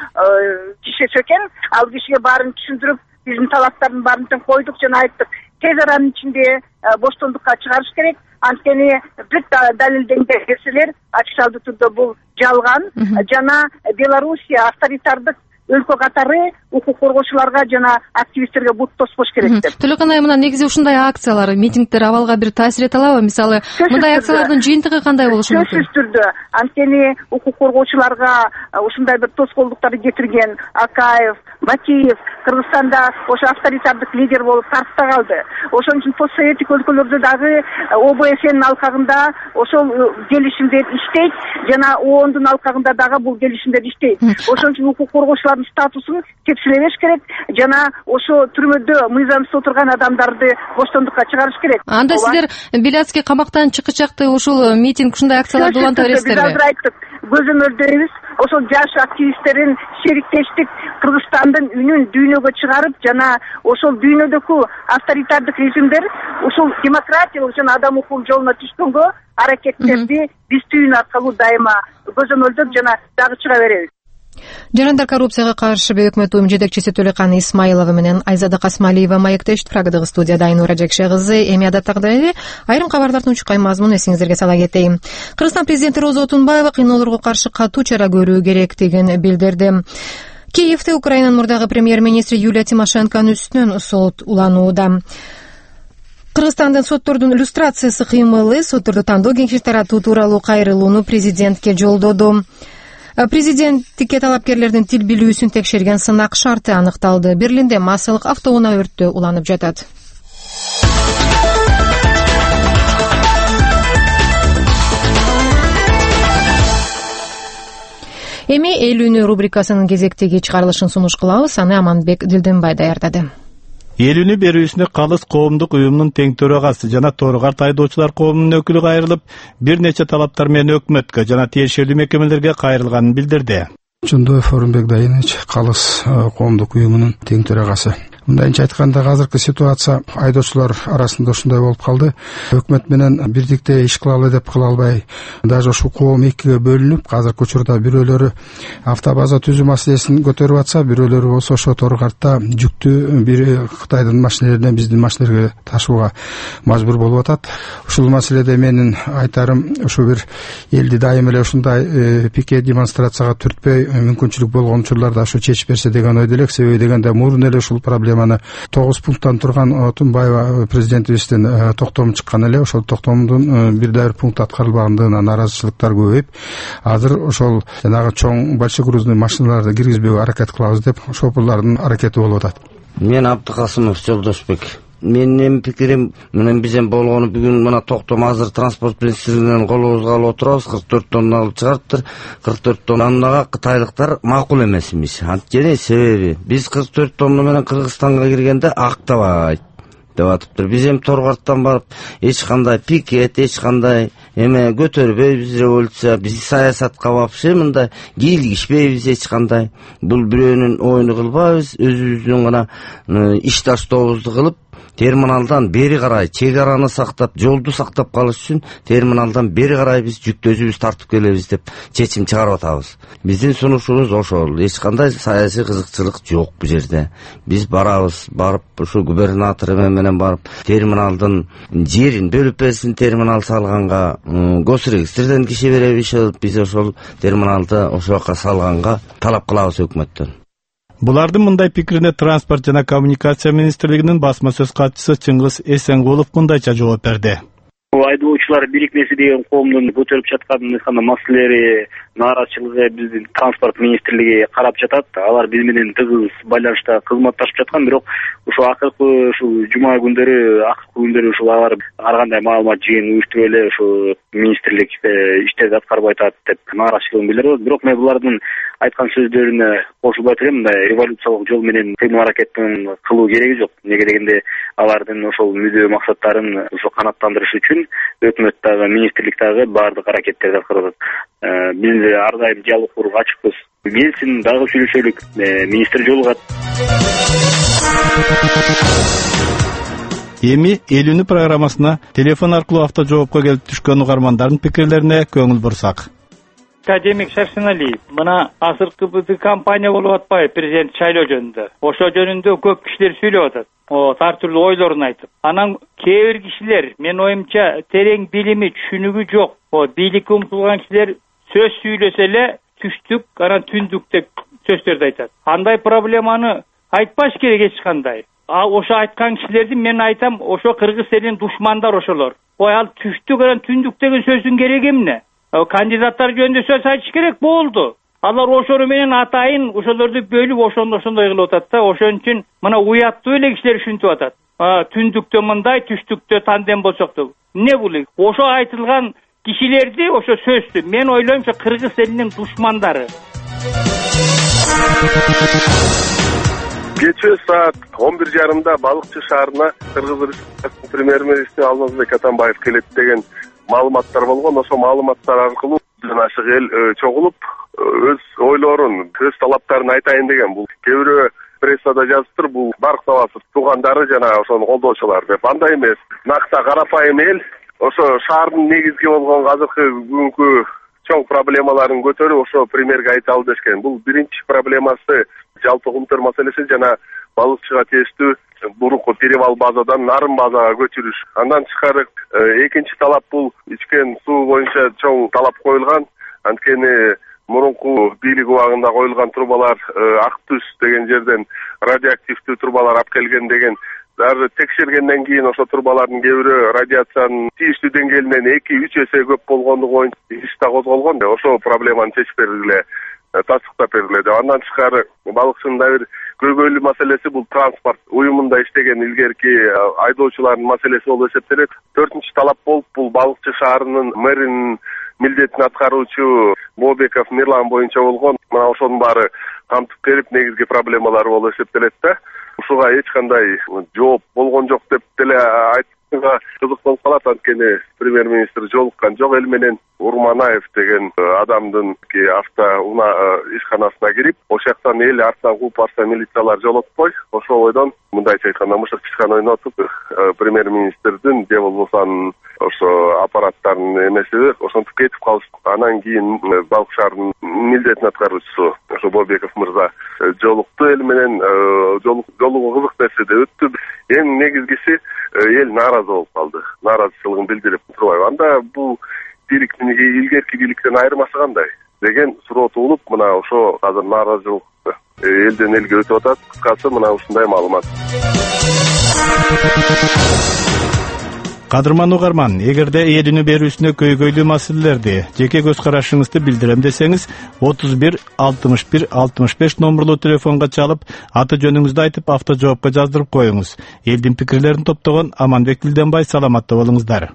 кишиси экен. Ал кишиге баарын түшүндүрүп, биздин талаптардын баарын койдук жана айттык. Тез аранын ичинде боштондукка чыгарыш керек. Анткени бүт далилденген нерселер ачык түрдө бул жалган жана Белоруссия авторитардык өлкө катары укук коргоочуларга жана активисттерге бут тоспош керек деп. Төлөкан айым, мына негизи ушундай акциялар, митингдер абалга бир таасир эте алабы? Мисалы, мындай акциялардын жыйынтыгы кандай болушу мүмкүн? Сөзсүз түрдө. Анткени укук коргоочуларга ушундай бир тоскоолдуктарды кетирген Акаев, Батиев Кыргызстанда ошо авторитардык лидер болуп тартта калды. Ошон үчүн постсоветтик өлкөлөрдө дагы ОБСнин алкагында ошол келишимдер иштейт, жана ООНдун алкагында дагы бул келишимдер иштейт. Ошон үчүн укук коргоочулардын статусун тепшилебеш керек, жана ошо түрмөдө мыйзамсыз отурган адамдарды боштондукка чыгарыш керек. Анда сиздер Беляцкий камактан чыкычакты ушул митинг, ушундай акцияларды уланта бересиздерби? Биз азыр айттык, көзөмөлдөйбүз. Ошол жаш активисттерин шериктештик Кыргызстандын үнүн дүйнөгө чыгарып, жана ошол дүйнөдөгү авторитардык режимдер ушул демократиялык жана адам укугу жолуна түшкөнгө аракеттерди биз түйүн аркылуу дайыма көзөмөлдөп жана дагы чыга беребиз. Жарандар коррупцияга каршы өкмөт уюм жетекчиси Төлөкан Исмаилова менен Айзада Касмалиева маектештик. Прагадагы студияда Айнура Жекше кызы. Эми адаттагыдай эле айрым кабарлардын учкай мазмунун эсиңиздерге сала кетейин. Кыргызстан президенти Роза Отунбаева кыйноолорго каршы катуу чара көрүү керектигин билдирди. Киевде Украинанын мурдагы премьер-министри Юлия Тимошенконун үстүнөн сот уланууда. Кыргызстандын соттордун иллюстрациясы кыймылы сотторду тандоо кеңешин таратуу тууралуу кайрылууну президентке жолдоду. Президенттикке талапкерлердин тил билүүсүн текшерген сынак шарты аныкталды. Берлинде массалык автоунаа өрттө уланып жатат. Эми эл үнү рубрикасынын кезектеги чыгарылышын сунуш кылабыз. Аны Аманбек Дилденбай даярдады. Эл үнү берүүсүнө Калыс коомдук уюмунун тең төрагасы жана Торгарт айдоочулар коомунун өкүлү кайрылып, бир нече талаптар менен өкмөткө жана тиешелүү мекемелерге кайрылганын билдирди. Жондоев Орунбек Дайынович, Калыс коомдук уюмунун тең төрагасы. Мындайча айтканда, азыркы ситуация айдоочулар арасында ушундай болуп калды. Өкмөт менен бирдикте иш кылалы деп кыла албай, даже ушул коом экиге бөлүнүп, азыркы учурда бирөөлөрү автобаза түзүү маселесин көтөрүп атса, бирөөлөрү болсо ошо Торгартта жүктү бир Кытайдын машинелеринен биздин машинелерге ташууга мажбур болуп атат. Ушул маселеде менин айтарым, ушу бир элди дайым эле ушундай пике демонстрацияга түртпөй, мүмкүнчүлүк болгон учурларда ушу чечип берсе деген ойдо элек. Себеби дегенде мурун эле ушул проблема тогуз пункттан турган Отунбаева президентибиздин токтому чыккан эле. Ошол токтомдун бир да бир пункт аткарылбагандыгына нааразычылыктар көбөйүп, азыр ошол жанагы чоң большегрузный машиналарды киргизбөөгө аракет кылабыз деп шопурлардын аракети болуп атат. Мен Абдыкасымов Жолдошбек. Менин пикирим менен бизен болгону бүгүн мына токтом азыр транспорт министрлигинен колубузга алып отурабыз. кырк төрт тонна алып чыгарыптыр. кырк төрт тоннага кытайлыктар макул эмес имиш. Анткени себеби биз кырк төрт тонна менен Кыргызстанга киргенде актабайт деп атыптыр. Биз эми Торгарттан барып эч кандай пикет, эч кандай эме көтөрбөйбүз революция. Биз саясатка вообще мындай кийлигишпейбиз эч кандай. Бул бирөөнүн оюну кылбайбыз, өзүбүздүн гана иш таштообузду кылып, терминалдан бери карай чек араны сактап, жолду сактап калыш үчүн терминалдан бери карай биз жүктү өзүбүз тартып келебиз деп чечим чыгарып атабыз. Биздин сунушубуз ошол. Эч кандай саясий кызыкчылык жок бу жерде. Биз барабыз, барып ушу губернатор менен барып терминалдын жерин бөлүп берсин, терминал салганга госрегистрден киши беребиз, биз ошол терминалды ошол жака салганга талап кылабыз өкмөттөн. Булардын мындай пикирине транспорт жана коммуникация министрлигинин басма сөз катчысы Чыңгыз Эсенгулов мындайча жооп берди. Айдоочулар бирикмеси деген коомдун көтөрүп жаткан маселелери, нааразычылыгы биздин транспорт министрлиги карап жатат. Алар биз менен тыгыз байланышта кызматташып жаткан, бирок ушу акыркы ушу жума күндөрү, акыркы күндөрү ушу алар ар кандай маалымат жыйын уюштуруп эле ушу министрлик иштерди аткарбай атат деп нааразычылыгын билдирип, бирок мен булардын айткан сөздөрүнө кошулбайт элем. Мындай революциялык жол менен кыймыл аракеттин кылуу кереги жок. Неге дегенде алардын ошол мүдө максаттарын ушу канааттандырыш үчүн өкмөт дагы, министрлик дагы баардык аракеттерди аткарып атат. Биз ар дайым диалог курууга ачыкпыз. Келсин, дагы сүйлөшөлүк, министр жолугат. Эми эл үнү программасына телефон аркылуу авто жоопко келип түшкөн угармандардын пикирлерине көңүл бурсак. Академик Шарсеналиев, мына азыркы бизди компания болуп атпайбы президент шайлоо жөнүндө. Ошо жөнүндө көп кишилер сүйлөп атат. О, ар түрлүү ойлорун айтып. Анан кээ бир кишилер, мен оюмча, терең билими, түшүнүгү жок. О, бийликке умтулган кишилер сөз сүйлөсө эле түштүк, анан түндүк деп сөздөрдү айтат. Андай проблеманы айтпаш керек эч кандай. А ошо айткан кишилерди мен айтам, ошо кыргыз элинин душмандар ошолор. Ой, ал түштүк анан түндүк деген сөздүн кереги эмне? Кандидаттар жөнүндө сөз айтыш керек болду. Алар ошону менен атайын ошолорду бөлүп ошондо ошондой кылып атат да. Ошон үчүн мына уяттуу эле кишилер ушинтип атат. Түндүктө мындай, түштүктө тандем болсок деп. Эмне бул? Ошо айтылган кишилерди, ошо сөздү мен ойлойм ошо кыргыз элинин душмандары. Кечээ саат он бир жарымда Балыкчы шаарына Кыргыз Республикасынын премьер-министри Алмазбек Атамбаев келет деген маалыматтар болгон. Ошо маалыматтар аркылуу ашык эл чогулуп өз ойлорун, өз талаптарын айтайын деген. Бул кээ бирөө прессада жазыптыр, бул Барк Таласов туугандары жана ошону колдоочулар деп. Андай эмес. Накта карапайым эл ошо шаардын негизги болгон азыркы бүгүнкү чоң проблемаларын көтөрүп ошо премьерге айталы дешкен. Бул биринчи проблемасы жалпы кумтөр маселеси жана балыкчыга тиештүү мурунку перевал базадан нарын базага көчүрүш. Андан тышкары экинчи талап бул ичкен суу боюнча чоң талап коюлган. Анткени мурунку бийлик убагында коюлган трубалар ак түс деген жерден радиоактивдүү трубалар алып келген деген. Даже текшергенден кийин ошо трубалардын кээ бирөө радиациянын тийиштүү деңгээлинен эки үч эсе көп болгондугу боюнча иш да козголгон. Ошол проблеманы чечип бергиле, тастыктап бергиле деп. Андан тышкары балыкчынын да бир көйгөйлүү маселеси бул транспорт уюмунда иштеген илгерки айдоочулардын маселеси болуп эсептелет. Төртүнчү талап болуп бул балыкчы шаарынын мэринин милдетин аткаруучу Бобеков Мирлан боюнча болгон. Мына ошонун баары камтып келип негизги проблемалары болуп эсептелет да. Ушуга эч кандай жооп болгон жок деп деле айтууга кызык болуп калат. Анткени премьер-министр жолуккан жок эл менен. Урманаев деген адамдын автоунаа ишканасына кирип, ошол жактан эл артынан кууп барса милициялар жолотпой. Ошол ойдон мындайча айтканда мышык чычкан ойнотуп премьер-министрдин же болбосо ошо аппараттардын эмеси ошентип кетип калышты. Анан кийин балык шаарынын милдетин аткаруучусу ошо Бобеков мырза жолукту эл менен. Жолугуу кызык нерседе өттү. Эң негизгиси эл нааразы болуп калды. Нааразычылыгын билдирип турбайбы. Анда бул бийликтин илгерки бийликтен айырмасы кандай деген суроо туулуп, мына ошо азыр нааразычылык элден элге өтүп атат. Кыскасы мына ушундай маалымат. Кадырман угарман, эгерде ээлүүнү берүүсүнө көйгөйлүү маселелерди, жеке көз карашыңызды билдирем десеңиз, отуз бир алтымыш бир алтымыш беш номурлуу телефонго чалып, аты жөнүңүздү айтып, автожоопко жаздырып коюңуз. Элдин пикирлерин топтогон Аманбек Дилденбай, саламатта болуңуздар.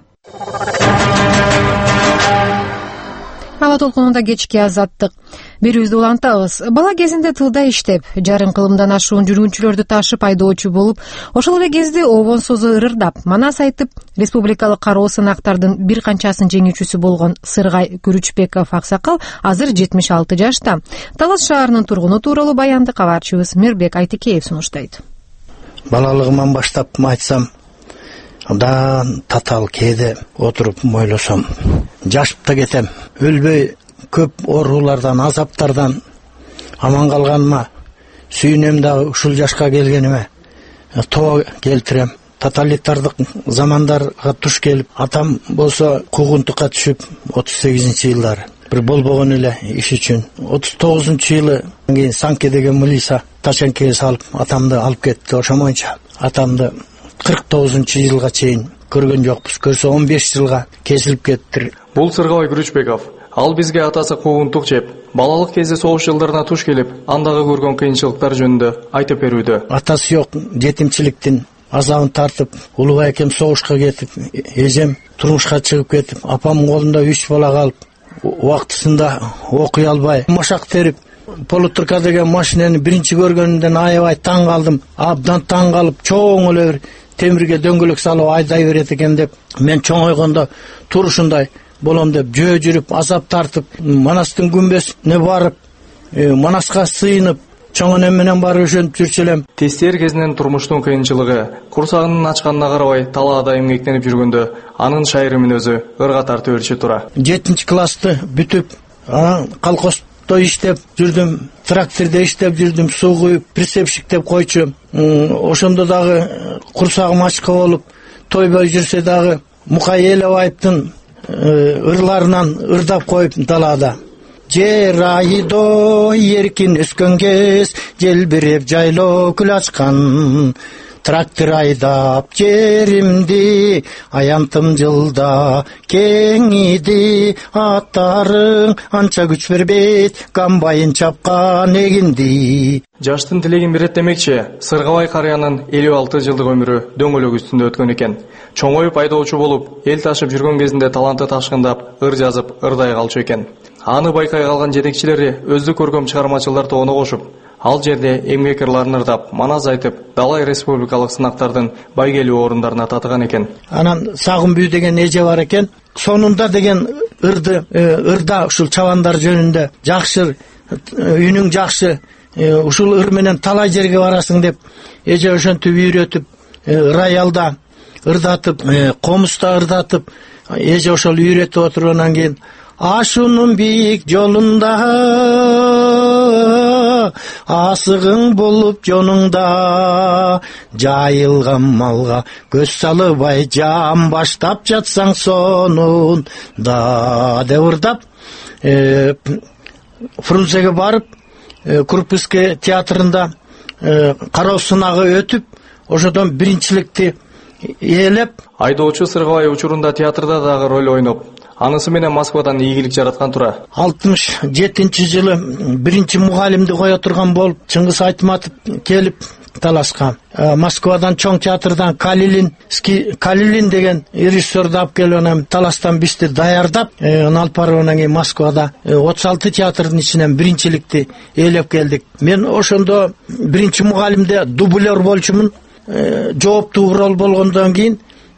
Ала толкунунда кечки азаттык берүүбүздү улантабыз. Бала кезинде тылда иштеп, жарым кылымдан ашуун жүргүнчүлөрдү ташып айдоочу болуп, ошол эле кезде обонсозу ырырдап, манас айтып, республикалык кароо сынактардын бир канчасын жеңүүчүсү болгон Сыргай Күрүчбеков аксакал азыр жетимиш алты жашта. Талас шаарынын тургуну тууралуу баянды кабарчыбыз Мирбек Айтекеев сунуштайт. Балалыгыман баштап айтсам, абдан татаал кээде отуруп мойлосом, жашып да кетем. Өлбөй көп оорулардан, азаптардан аман калганыма сүйүнөм дагы. Ушул жашка келгениме тоо келтирем. Тоталитардык замандарга туш келип, атам болсо куугунтукка түшүп отуз сегизинчи жылдары бир болбогон эле иш үчүн отуз тогузунчу жылы кийин Санке деген милиция Ташкентке салып атамды алып кетти. Ошо боюнча атамды кырк тогузунчу жылга чейин көргөн жокпуз. Көрсө он беш жылга кесилип кетти. Бул Сыргай Күрүчбеков. Ал бизге атасы куугунтук жеп, балалык кезде согуш жылдарына туш келип, андагы көргөн кыйынчылыктар жөнүндө айтып берүүдө. Атасы жок, жетимчиликтин азабын тартып, улубай экем согушка кетип, эжем турмушка чыгып кетип, апамдын колунда үч бала калып, убактысында окуй албай, машак терип, Полутурка деген машинени биринчи көргөнүмдөн аябай таң калдым. Абдан таң калып, чоң эле бир темирге дөңгөлөк салып айдай берет экен деп, мен чоңойгондо турушундай болом деп жөө жүрүп, азап тартып, Манастын күмбөсүнө барып, Манаска сыйынып, чоң энем менен барып ошентип жүрчү элем. Тестер кезинен турмуштун кыйынчылыгы, курсагынын ачканына карабай талаада эмгектенип жүргөндө, анын шайры мүнөзү ырга тартып берчү тура. жетинчи классты бүтүп, анан колхоздо иштеп жүрдүм, трактордо иштеп жүрдүм, суу куюп, прицепщик деп койчу. Ошондо дагы курсагым ачка болуп, тойбой жүрсө дагы Мукай Элебаевдин ырларынан ырдап коюп далада. Жер айдо эркин өскөн кез, желбиреп жайлоо күл ачкан. Трактор айдап жеримди, аянтым жылда кеңиди. Аттарың анча күч бербейт, комбайн чапкан эгинди. Жаштын тилегин берет демекчи, Сыргабай карыянын элүү алты жылдык өмүрү дөңгөлөк үстүндө өткөн экен. Чоңоюп айдоочу болуп, эл ташып жүргөн кезинде таланты ташкындап, ыр жазып, ырдай калчу экен. Аны байкай калган жетекчилери өздүк көркөм чыгармачылар тобуна кошуп, ал жерде эмгек ырларын ырдап, манас айтып, далай республикалык сынактардын байгелүү орундарына татыган экен. Анан Сагын бүү деген эже бар экен. Сонунда деген ырды, ырда ушул чабандар жөнүндө жакшы, үнүң жакшы, ушул ыр менен талай жерге барасың деп эже ошентип үйрөтүп, роялда ырдатып, комуста ырдатып, эже ошол үйрөтүп отургандан кийин ашуунун бийик жолунда, асыгың болуп жонуңда, жайылган малга көз салыбай жам баштап жатсаң сонунда деп ырдап Фрунзеге барып, Крупский театрында кароо сынагы өтүп, ошодон биринчиликти ээлеп, айдоочу Сыргабай учурунда театрда дагы роль ойноп, анысы менен Москвадан ийгилик жараткан тура. алтымыш жетинчи жылы биринчи мугалимди кое турган болуп, Чыңгыз Айтматов келип таласка. Москвадан чоң театрдан Калилин, Калилин деген режиссерди алып келип, анан таластан бизди даярдап, алып барып анан кийин Москвада отуз алты театрдын ичинен биринчиликти ээлеп келдик. Мен ошондо биринчи мугалимде дублер болчумун. Жооптуу рол болгондон кийин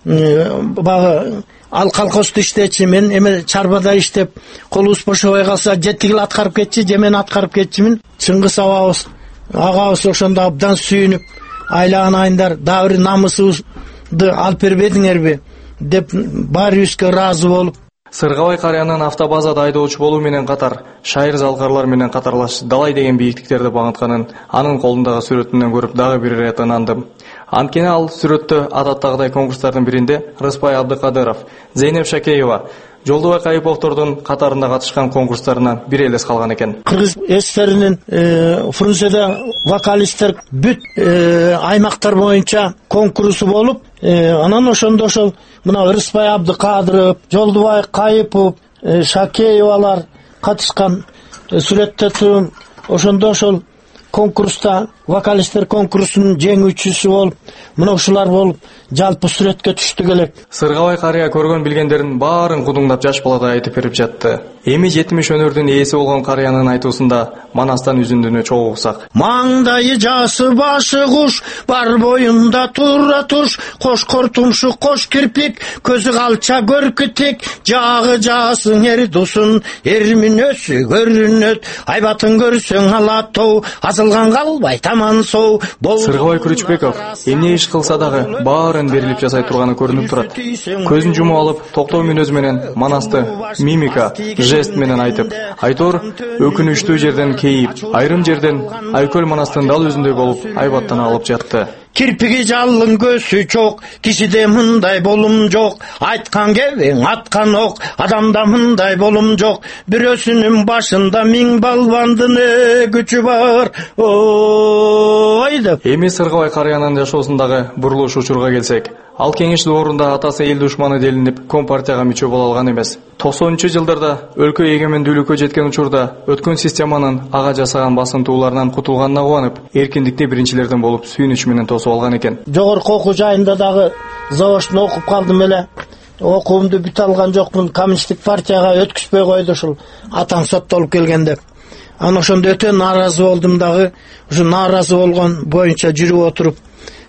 багы ал колхозду иштечи, мен эме чарбада иштеп, колубуз бошобой калса жетигил аткарып кетчи, же мен аткарып кетчимин. Чыңгыз абабыз, агабыз ошондо абдан сүйүнүп, айланган айындар, дагы бир намысыбызды алып бербедиңерби деп баарыбызга ыраазы болуп. Сыргабай карыянын автобазада айдоочу болуу менен катар, шайыр залкарлар менен катарлаш далай деген бийиктиктерди багынтканын анын колундагы сүрөтүнөн көрүп дагы бир ирет ынандым. Анткени ал сүрөттө адаттагыдай конкурстардын биринде Рыспай Абдыкадыров, Зейнеп Шакеева, Жолдубай Кайыповдордун катарында катышкан конкурстарынан бир элес калган экен. Кыргыз эсеринин Фрунзеде вокалисттер бүт аймактар боюнча конкурсу болуп, анан ошондо ошол мына Рыспай Абдыкадыров, Жолдубай Кайыпов, Шакеевалар катышкан сүрөттөрүн ошондо ошол конкурста вокалисттер конкурсунун жеңүүчүсү болуп, мына ушулар болуп жалпы сүрөткө түштүк элек. Сыргабай карыя көргөн билгендерин баарын кудуңдап жаш баладай айтып берип жатты. Эми жетимиш өнөрдүн ээси болгон карыянын айтуусунда Манастан үзүндүнү чогуу уксак. Маңдайы жасы башы куш, бар боюнда тура туш, кош кортумшук кош кирпик, көзү калча көркүтик, жагы жасың эр дусун, эр мүнөсү көрүнөт, айбатын көрсөң алатоо, азылган калбай таман соо. Сыргабай Күрүчбеков эмне иш кылса дагы баарын берилип жасай турганы көрүнүп турат. Көзүн жумуп алып, токтоо мүнөз менен Манасты мимика, жест менен айтып, айтор өкүнүчтүү жерден кейип, айрым жерден Айкөл Манастын дал өзүндөй болуп айбаттана алып жатты. Кирпиги жалын көсү чок, кишиде мындай болум жок, айткан кебең аткан ок, адамда мындай болум жок, бирөөсүнүн башында миң балбандын күчү бар. Ой деп. Эми Сыргабай карыянын жашоосундагы бурулуш учурга келсек, ал кеңеш доорунда атасы эл душманы делинип, Компартияга мүчө боло алган эмес. токсонунчу жылдарда өлкө эгемендүүлүккө жеткен учурда өткөн системанын ага жасаган басымтууларынан кутулганына кубанып, эркиндикти биринчилерден болуп сүйүнүч менен тосуп алган экен. Жогорку окуу жайында дагы заочно окуп калдым эле. Окуумду бүтө алган жокмун, коммунисттик партияга өткүзбөй койду ушул атаң соттолуп келгенде. Анан ошондо өтө нааразы болдум дагы. Ушу нааразы болгон боюнча жүрүп отуруп,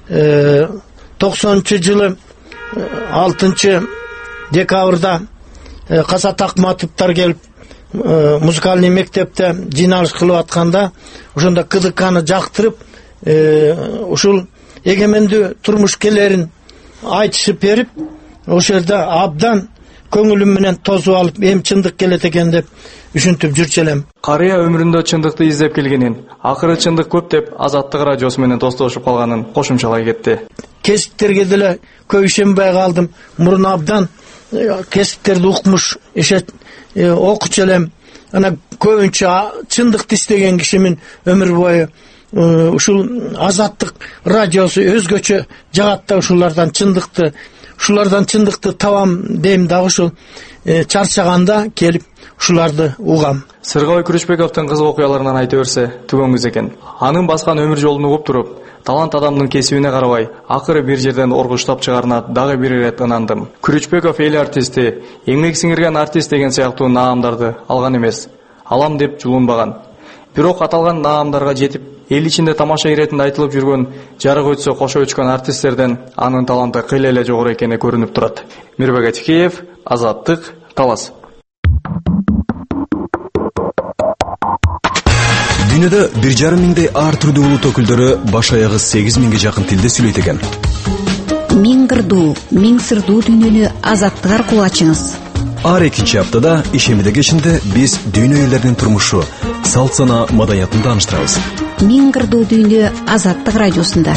токсонунчу жылы алтынчы декабрда Казат Акматовдор келип музыкальный мектепте жыйналыш кылып атканда, ошондо КДКны жактырып, ушул эгемендүү турмушкелерин айтышып берип, ошол жерде абдан көңүлүм менен тосуп алып, эми чындык келет экен деп үшүнтүп жүрчү элем. Карыя өмүрүндө чындыкты издеп келгенин, акыры чындык көп деп Азаттык радиосу менен достошуп калганын кошумчалай кетти. Кесиптерге деле көп ишенбей калдым. Мурун абдан кесиптерди укмуш, окучу элем. Ана көбүнчө чындыкты издеген кишимин өмүр бою. Ушул Азаттык радиосу өзгөчө жагат да ушулардан чындыкты, ушулардан чындыкты табам дейм дагы ушул чарчаганда келип ушуларды угам. Сыргабай Күрүчбековдун кызык окуяларынан айта берсе түгөнгүз экен. Анын баскан өмүр жолун угуп туруп, талант адамдын кесибине карабай, акыры бир жерден оргуштап чыгарына дагы бир ирет ынандым. Күрүчбеков эл артисти, эмгек сиңирген артист деген сыяктуу наамдарды алган эмес. Алам деп жулунбаган. Бирок аталган наамдарга жетип, эл ичинде тамаша иретинде айтылып жүргөн, жарык өтсө кошо өчкөн артисттерден анын таланты кыйла эле жогору экени көрүнүп турат. Мирбек Атикеев, Азаттык, Талас. Дүйнөдө бир жарым миңдей ар түрдүү улут өкүлдөрү баш аягы сегиз миңге жакын тилде сүйлөйт экен. Миң кырдуу, миң сырдуу дүйнөнү Азаттык аркылуу ачыңыз. Ар экинчи аптада ишемиде кечинде биз дүйнө элдеринин турмушу, салт сана, маданиятын тааныштырабыз. Миң кырдуу дүйнө Азаттык радиосунда.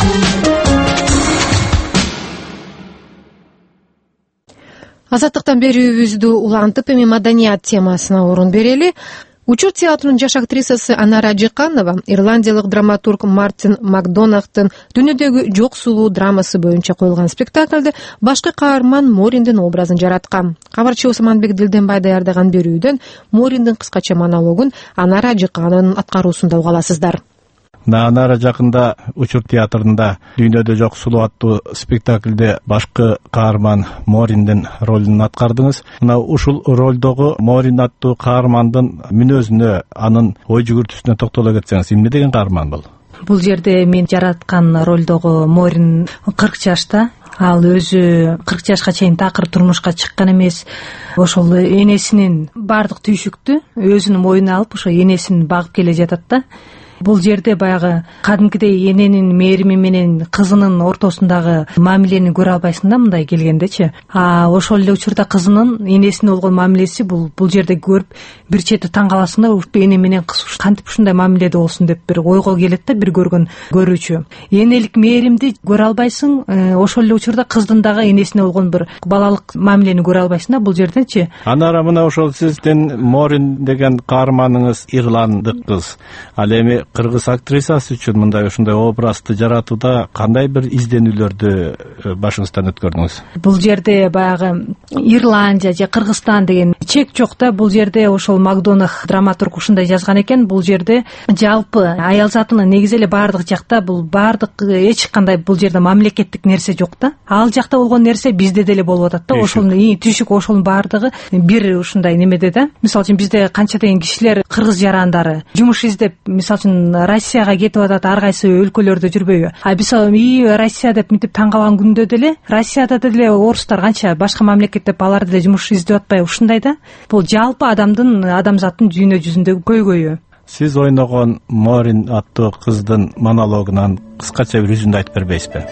Азаттыктан берүүбүздү улантып, эми маданият темасына орун берели. Учур театрынын жаш актрисасы Анара Жиканова ирландиялык драматург Мартин Макдонахтын дүйнөдөгү жок сулуу драмасы боюнча коюлган спектакльде башкы каарман Мориндин образын жараткан. Кабарчыбыз Аманбек Дилденбай даярдаган берүүдөн Мориндин кыскача монологун Анара Жиканованын аткаруусунда уга аласыздар. Анара жакында Учур театрында дүйнөдө жок сулуу аттуу спектакльде башкы каарман Мориндин ролун аткардыңыз. Мына ушул ролдогу Морин аттуу каармандын мүнөзүнө, анын ой жүгүртүүсүнө токтоло кетсеңиз, эмне деген каарман бул? Бул жерде мен жараткан ролдогу Морин кырк жашта. Ал өзү кырк жашка чейин такыр турмушка чыккан эмес. Ошол энесинин бардык түйшүктү өзүнүн мойнуна алып, ошо энесин багып келе жатат да. Бул жерде баягы кадимкидей эненин мээрими менен кызынын ортосундагы мамилени көрө албайсың да, мындай келгендечи. А ошол эле учурда кызынын энесине болгон мамилеси бул бул жерде көрүп бир чети таң каласың да, ушу эне менен кыз кантип ушундай мамиледе болсун деп бир ойго келет да бир көргөн көрүүчү. Энелик мээримди көрө албайсың, ошол эле учурда кыздын дагы энесине болгон бир балалык мамилени көрө албайсың да бул жердечи. Анара, мына ошол сиздин Морин деген каарманыңыз ирландык кыз. Ал эми кыргыз актрисасы үчүн мындай ушундай образды жаратууда кандай бир изденүүлөрдү башыңыздан өткөрдүңүз? Бул жерде баягы Ирландия же Кыргызстан деген чек жок да. Бул жерде ошол Макдонах драматург ушундай жазган экен. Бул жерде жалпы аял затынын негизи эле баардык жакта бул баардык эч кандай бул жерде мамлекеттик нерсе жок да. Ал жакта болгон нерсе бизде деле болуп атат да. Ошол түйшүк ошонун баардыгы бир ушундай немеде да. Мисалы үчүн бизде канча деген кишилер кыргыз жарандары жумуш издеп, мисалы үчүн Россияга кетип атат, ар кайсы өлкөлөрдө жүрбөйбү? А биз и Россия деп мынтип таң калган күндө деле Россияда деле орустар канча башка мамлекетте алар деле жумуш издеп атпайбы? Ушундай да. Бул жалпы адамдын адамзаттын дүйнө жүзүндөгү көйгөйү. Сиз ойногон Морин аттуу кыздын монологунан кыскача бир үзүндү айтып бербейсизби?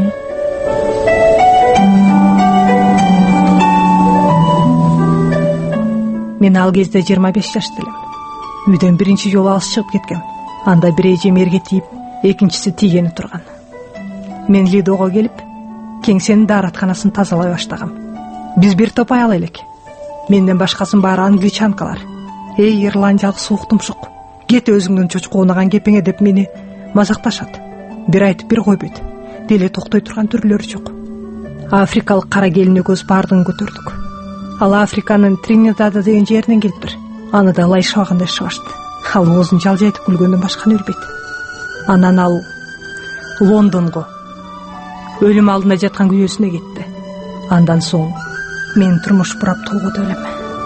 Мен ал кезде жыйырма беш жашта элем. Үйдөн биринчи жолу алыс чыгып кеткем. Анда бир эжем эрге тийип, экинчиси тийгени турган. Мен Лидого келип, кеңсенин дааратканасын тазалай баштагам. Биз бир топ аял элек. Менден башкасын баары англичанкалар. Эй, ирландиялык суук тумшук, кет өзүңдүн чочку оонаган кепеңе деп мени мазакташат. Бир айтып бир койбойт. Деле токтой турган түрлөрү жок. Африкалык кара келин экөөбүз баардыгын көтөрдүк. Ал Африканын Тринидада деген жеринен келиптир. Аны да лай шабагандай шабашты. Ал оозун жалжайтып күлгөндөн башканы билбейт. Анан ал Лондонго өлүм алдында жаткан күйөөсүнө кетти. Андан соң мен турмуш бурап толгоду элем.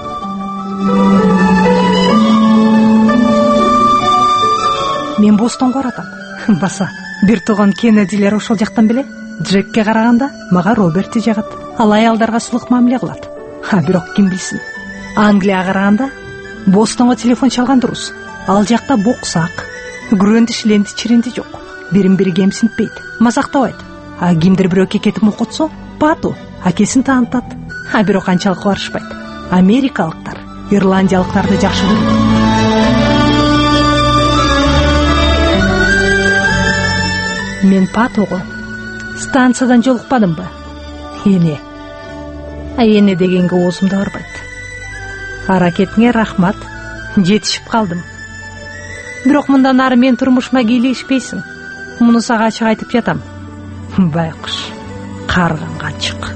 Мен Бостонго баратам. Баса, бир тууган Кеннедилер ошол жактан беле. Джекке караганда мага Робертти жагат. Ал аялдарга сулук мамиле кылат. А бирок ким билсин. Англияга караганда Бостонго телефон чалган дурус. Ал жакта боксак, күрөндү шиленди чиринди жок. Бирин бири кемсинтпейт, мазактабайт. А кимдир бирөө кекетип мукутса, пату акесин таанытат. А бирок канчалык барышпайт. Америкалыктар ирландиялыктарды жакшы көрөт. Мен патого станциядан жолукпадымбы? Эне. А эне дегенге оозумда барбайт. Аракетиңе рахмат. Жетишип калдым. Бирок мындан ары мен турмушума кийлешпейсиң. Муну сага ачык айтып жатам. Байкуш, карган канчык.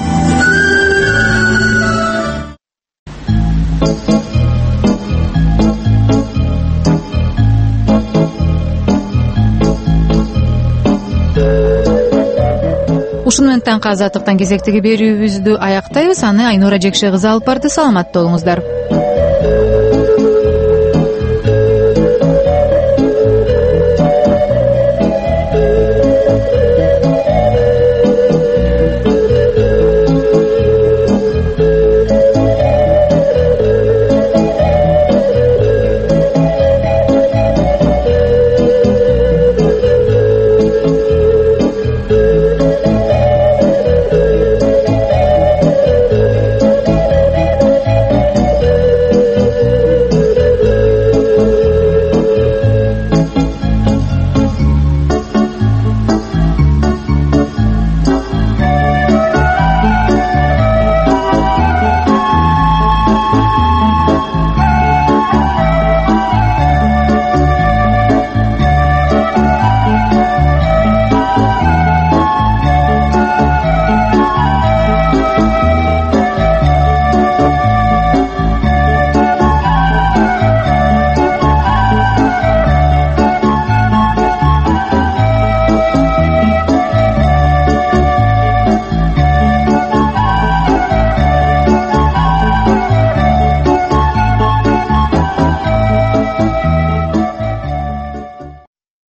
Ушуну менен таңкы азаттыктан кезектеги берүүбүздү аяктайбыз. Аны Айнура Жекше кызы алып барды. Саламатта болуңуздар.